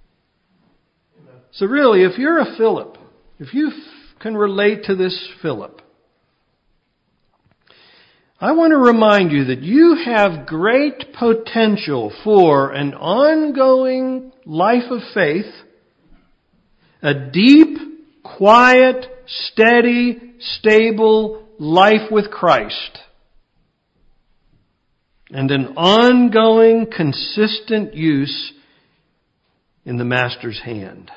So really, if you're a Philip, if you can relate to this Philip, I want to remind you that you have great potential for an ongoing life of faith, a deep, quiet, steady, stable life with Christ, and an ongoing, consistent use in the Master's hand.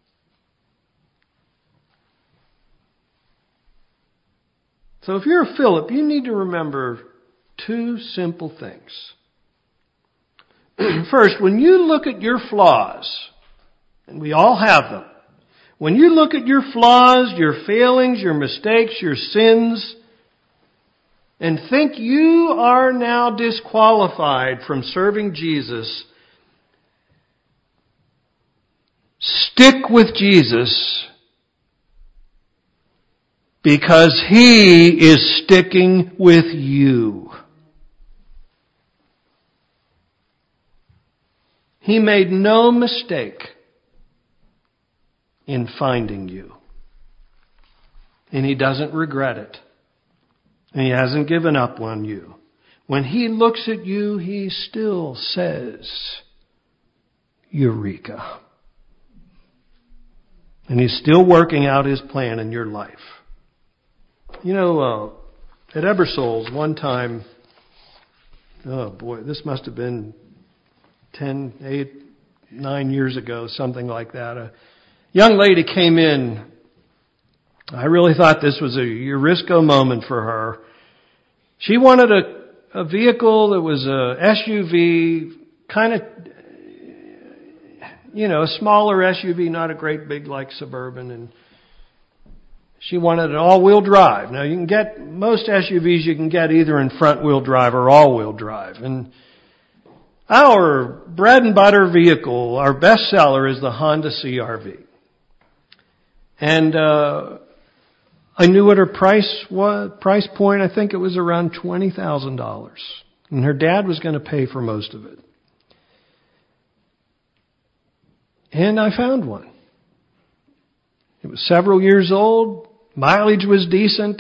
So if you're a Philip, you need to remember two simple things. First, when you look at your flaws, and we all have them, when you look at your flaws, your failings, your mistakes, your sins, and think you are now disqualified from serving Jesus, stick with Jesus because He is sticking with you. He made no mistake in finding you. And He doesn't regret it. And He hasn't given up on you. When He looks at you, He still says, Eureka. And He's still working out His plan in your life. You know, at Ebersole one time, oh boy, this must have been 9 years ago, something like that. A young lady came in. I really thought this was a Eurisco moment for her. She wanted a vehicle that was a SUV, kind of, a smaller SUV, not a great big like Suburban. And she wanted an all-wheel drive. Now you can get, most SUVs you can get either in front-wheel drive or all-wheel drive. And our bread and butter vehicle, our best seller is the Honda CR-V. And I knew what her price point, I think it was around $20,000. And her dad was going to pay for most of it. And I found one. It was several years old. Mileage was decent.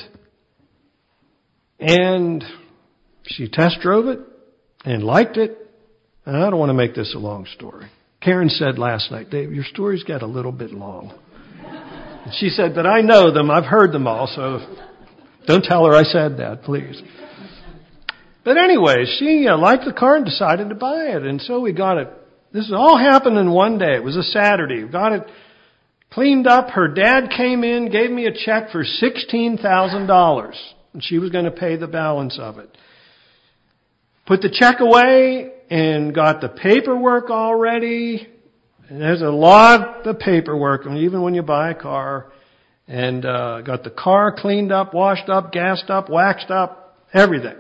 And she test drove it and liked it. And I don't want to make this a long story. Karen said last night, Dave, your stories get a little bit long. And she said, but I know them. I've heard them all. So don't tell her I said that, please. But anyway, she liked the car and decided to buy it. And so we got it. This all happened in one day. It was a Saturday. We got it cleaned up. Her dad came in, gave me a check for $16,000. And she was going to pay the balance of it. Put the check away and got the paperwork all ready. And there's a lot of paperwork, even when you buy a car. And got the car cleaned up, washed up, gassed up, waxed up, everything.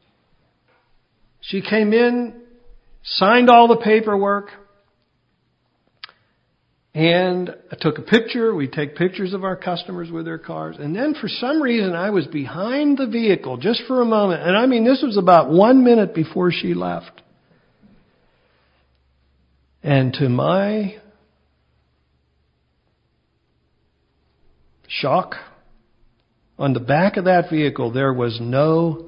She came in, signed all the paperwork. And I took a picture. We take pictures of our customers with their cars. And then for some reason I was behind the vehicle just for a moment. And I mean, this was about 1 minute before she left. And to my shock, on the back of that vehicle there was no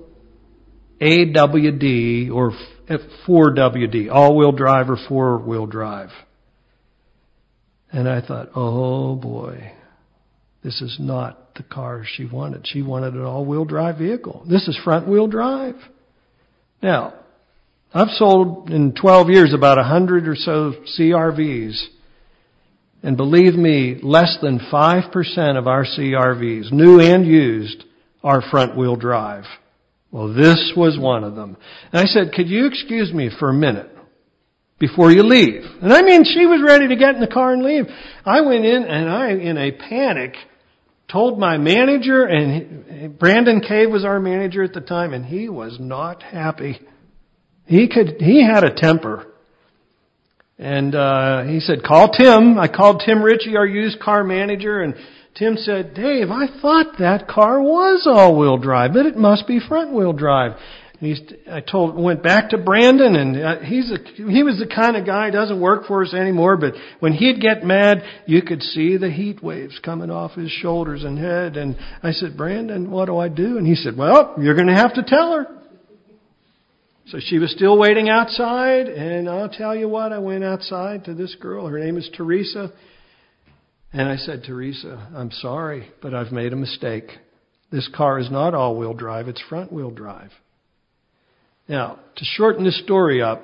AWD or 4WD, all-wheel drive or four-wheel drive. And I thought, oh boy, this is not the car she wanted. She wanted an all-wheel drive vehicle. This is front-wheel drive. Now, I've sold in 12 years about 100 or so CRVs. And believe me, less than 5% of our CRVs, new and used, are front-wheel drive. Well, this was one of them. And I said, could you excuse me for a minute before you leave? And I mean, she was ready to get in the car and leave. I went in and I, in a panic, told my manager, and Brandon Cave was our manager at the time, and he was not happy. He had a temper. And he said, call Tim. I called Tim Ritchie, our used car manager, and Tim said, Dave, I thought that car was all-wheel drive, but it must be front-wheel drive. And went back to Brandon, and he was the kind of guy, doesn't work for us anymore, but when he'd get mad, you could see the heat waves coming off his shoulders and head. And I said, Brandon, what do I do? And he said, well, you're going to have to tell her. So she was still waiting outside, and I'll tell you what, I went outside to this girl. Her name is Teresa. And I said, Teresa, I'm sorry, but I've made a mistake. This car is not all-wheel drive, it's front-wheel drive. Now, to shorten this story up,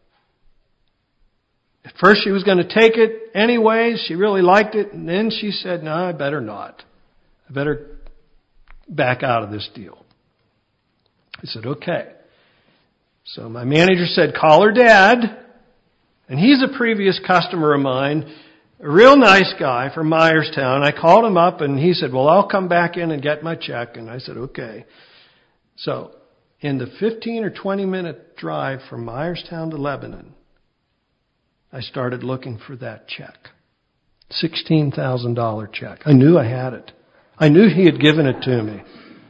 at first she was going to take it anyways. She really liked it. And then she said, no, I better not. I better back out of this deal. I said, okay. So my manager said, call her dad. And he's a previous customer of mine, a real nice guy from Myerstown. I called him up and he said, well, I'll come back in and get my check. And I said, okay. So in the 15 or 20 minute drive from Myerstown to Lebanon, I started looking for that check. $16,000 check. I knew I had it. I knew he had given it to me.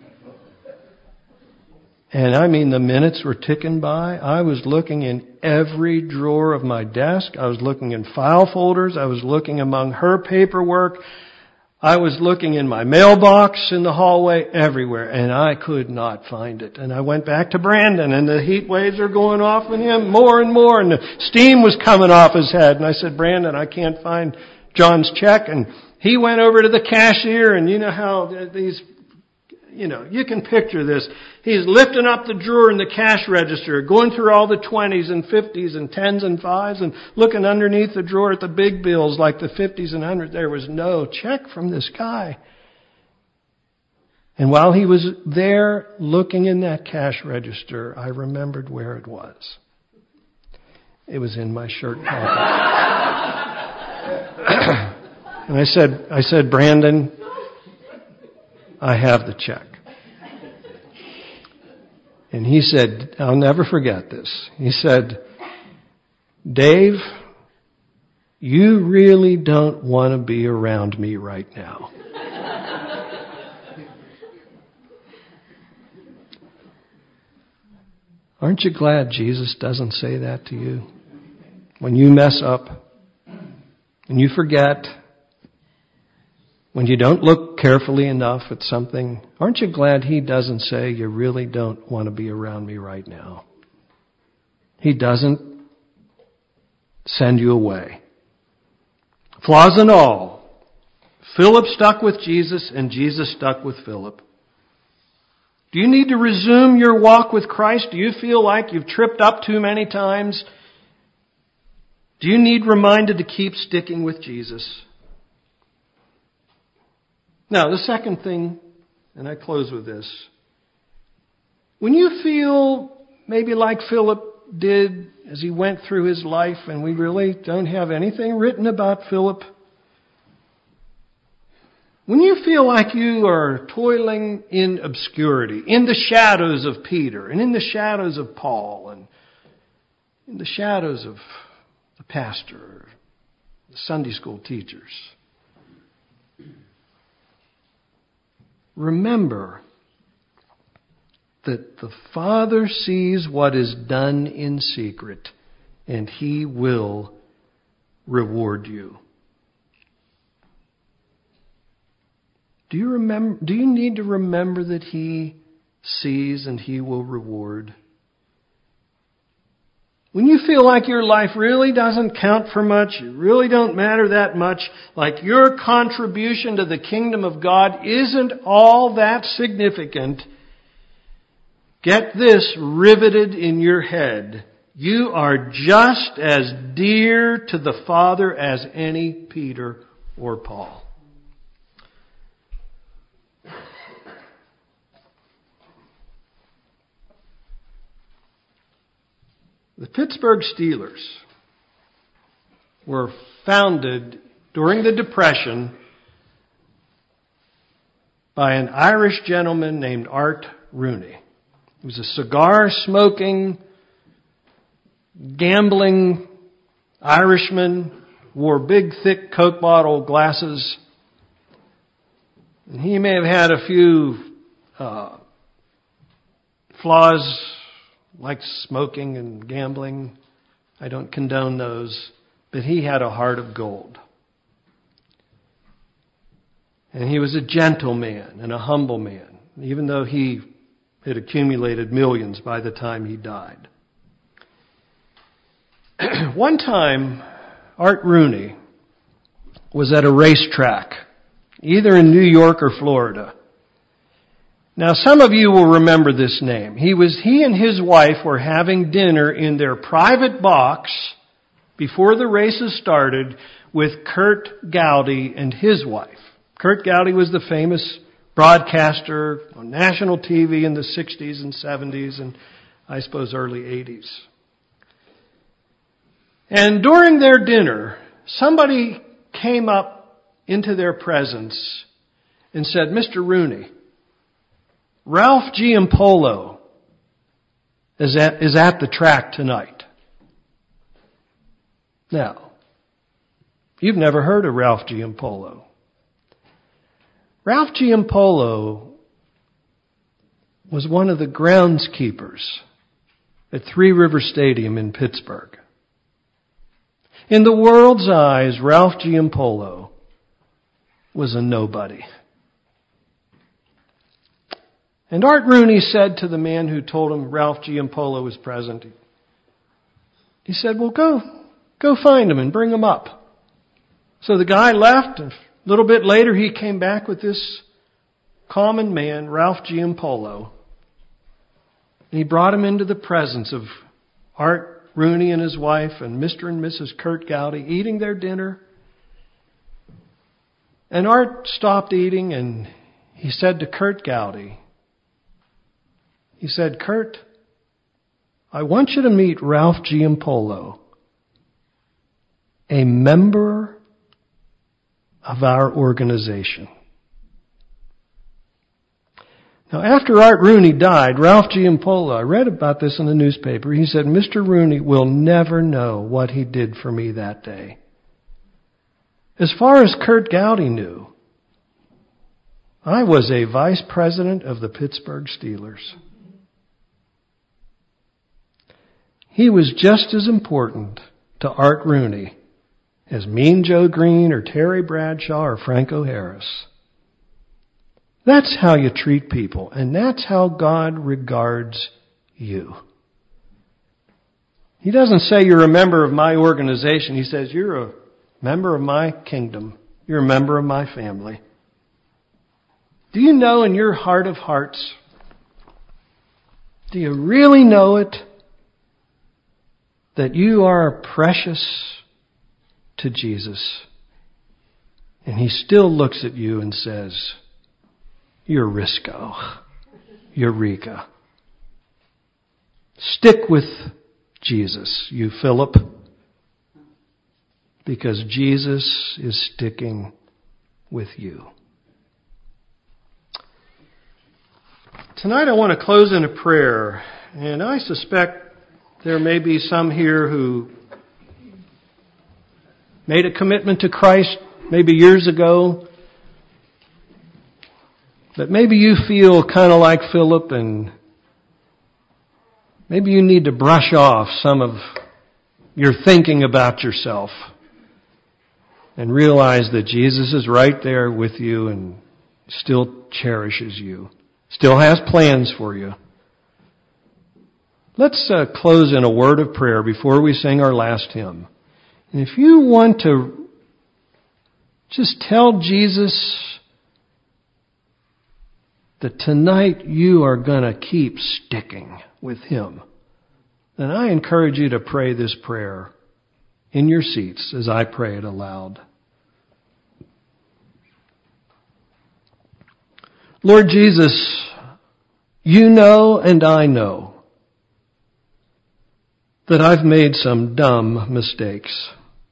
And I mean, the minutes were ticking by. I was looking in every drawer of my desk. I was looking in file folders. I was looking among her paperwork. I was looking in my mailbox in the hallway, everywhere, and I could not find it. And I went back to Brandon, and the heat waves are going off on him more and more, and the steam was coming off his head. And I said, Brandon, I can't find John's check. And he went over to the cashier, and you know how these, you can picture this. He's lifting up the drawer in the cash register, going through all the 20s and 50s and 10s and 5s and looking underneath the drawer at the big bills like the 50s and 100s. There was no check from this guy. And while he was there looking in that cash register, I remembered where it was. It was in my shirt pocket. And I said, Brandon, I have the check. And he said, I'll never forget this. He said, Dave, you really don't want to be around me right now. Aren't you glad Jesus doesn't say that to you? When you mess up, when you forget, when you don't look carefully enough at something, aren't you glad He doesn't say, you really don't want to be around me right now? He doesn't send you away. Flaws and all. Philip stuck with Jesus and Jesus stuck with Philip. Do you need to resume your walk with Christ? Do you feel like you've tripped up too many times? Do you need reminded to keep sticking with Jesus? Now, the second thing, and I close with this. When you feel maybe like Philip did as he went through his life, and we really don't have anything written about Philip. When you feel like you are toiling in obscurity, in the shadows of Peter, and in the shadows of Paul, and in the shadows of the pastor, Sunday school teachers. Remember that the Father sees what is done in secret, and He will reward you. Do you need to remember that He sees and He will reward? When you feel like your life really doesn't count for much, you really don't matter that much, like your contribution to the kingdom of God isn't all that significant, get this riveted in your head. You are just as dear to the Father as any Peter or Paul. The Pittsburgh Steelers were founded during the Depression by an Irish gentleman named Art Rooney. He was a cigar-smoking, gambling Irishman, wore big, thick Coke bottle glasses. And he may have had a few flaws, like smoking and gambling. I don't condone those. But he had a heart of gold. And he was a gentle man and a humble man, even though he had accumulated millions by the time he died. One time, Art Rooney was at a racetrack, either in New York or Florida. Now, some of you will remember this name. He and his wife were having dinner in their private box before the races started with Kurt Gowdy and his wife. Kurt Gowdy was the famous broadcaster on national TV in the 60s and 70s and I suppose early 80s. And during their dinner, somebody came up into their presence and said, "Mr. Rooney, Ralph Giampolo is at the track tonight." Now, you've never heard of Ralph Giampolo. Ralph Giampolo was one of the groundskeepers at Three River Stadium in Pittsburgh. In the world's eyes, Ralph Giampolo was a nobody. And Art Rooney said to the man who told him Ralph Giampolo was present, he said, "Well, go find him and bring him up." So the guy left, and a little bit later he came back with this common man, Ralph Giampolo. And he brought him into the presence of Art Rooney and his wife and Mr. and Mrs. Kurt Gowdy eating their dinner. And Art stopped eating and he said to Kurt Gowdy, he said, "Kurt, I want you to meet Ralph Giampolo, a member of our organization." Now, after Art Rooney died, Ralph Giampolo, I read about this in the newspaper, he said, "Mr. Rooney will never know what he did for me that day." As far as Kurt Gowdy knew, I was a vice president of the Pittsburgh Steelers. He was just as important to Art Rooney as Mean Joe Green or Terry Bradshaw or Franco Harris. That's how you treat people, and that's how God regards you. He doesn't say you're a member of my organization. He says you're a member of my kingdom. You're a member of my family. Do you know in your heart of hearts, do you really know it, that you are precious to Jesus? And He still looks at you and says, "You're Risco. Eureka." Stick with Jesus, you Philip, because Jesus is sticking with you. Tonight I want to close in a prayer, and I suspect there may be some here who made a commitment to Christ maybe years ago, but maybe you feel kind of like Philip and maybe you need to brush off some of your thinking about yourself and realize that Jesus is right there with you and still cherishes you, still has plans for you. Let's close in a word of prayer before we sing our last hymn. And if you want to just tell Jesus that tonight you are going to keep sticking with Him, then I encourage you to pray this prayer in your seats as I pray it aloud. Lord Jesus, you know and I know that I've made some dumb mistakes.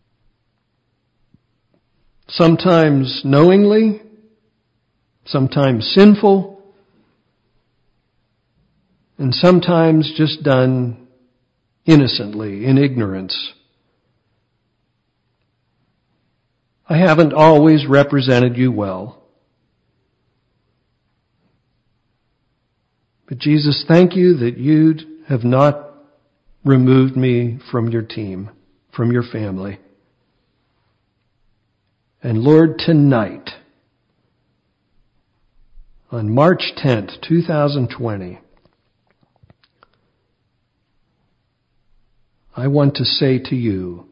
Sometimes knowingly, sometimes sinful, and sometimes just done innocently, in ignorance. I haven't always represented you well. But Jesus, thank you that you have not removed me from your team, from your family. And Lord, tonight, on March 10th, 2020, I want to say to you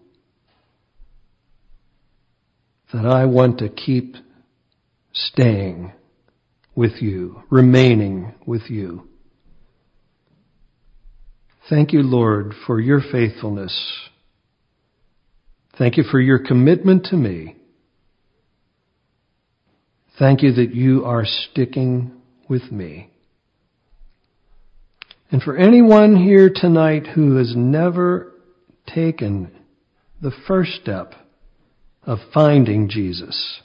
that I want to keep staying with you, remaining with you. Thank you, Lord, for your faithfulness. Thank you for your commitment to me. Thank you that you are sticking with me. And for anyone here tonight who has never taken the first step of finding Jesus,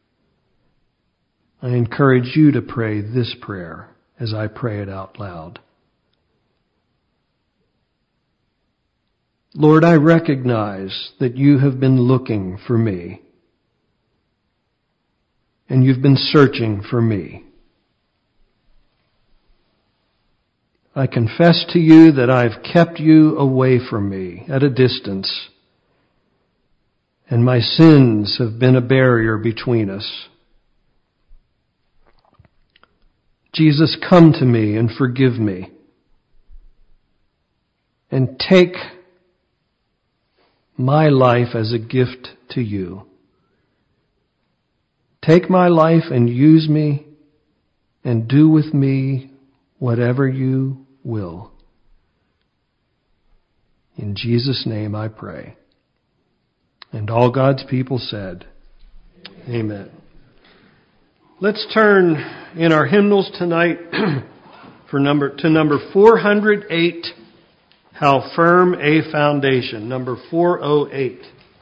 I encourage you to pray this prayer as I pray it out loud. Lord, I recognize that you have been looking for me, and you've been searching for me. I confess to you that I've kept you away from me at a distance, and my sins have been a barrier between us. Jesus, come to me and forgive me, and take my life as a gift to you. Take my life and use me and do with me whatever you will. In Jesus' name I pray. And all God's people said, Amen. Let's turn in our hymnals tonight to number 408, How Firm a Foundation, number 408.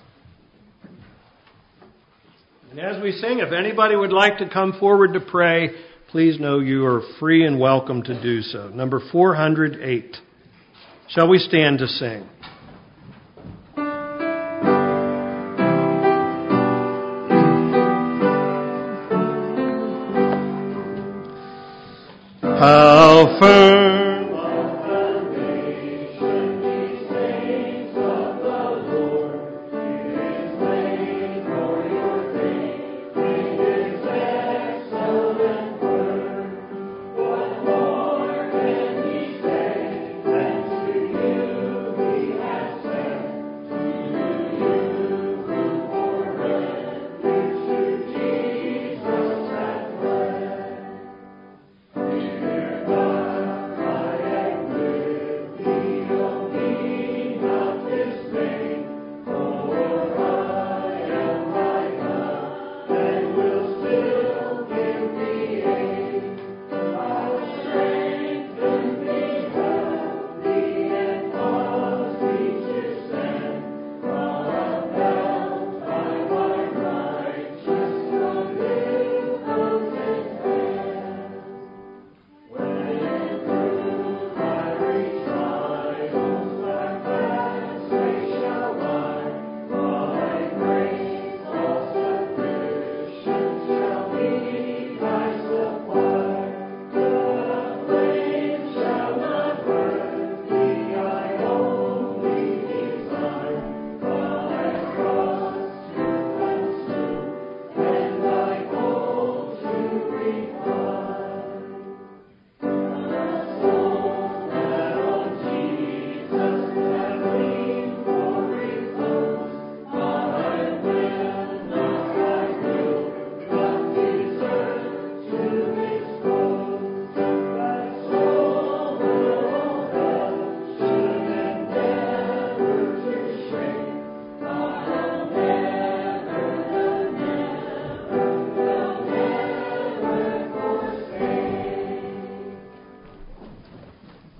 And as we sing, if anybody would like to come forward to pray, please know you are free and welcome to do so. Number 408. Shall we stand to sing? How firm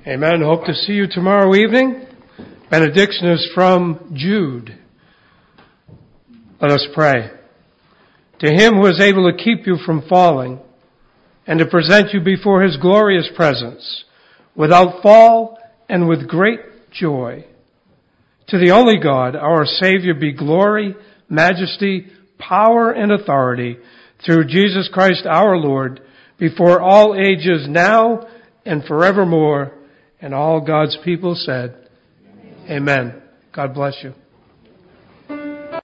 Amen. Hope to see you tomorrow evening. Benediction is from Jude. Let us pray. To him who is able to keep you from falling and to present you before his glorious presence without fall and with great joy. To the only God, our Savior, be glory, majesty, power, and authority through Jesus Christ our Lord, before all ages, now and forevermore. And all God's people said, Amen. God bless you.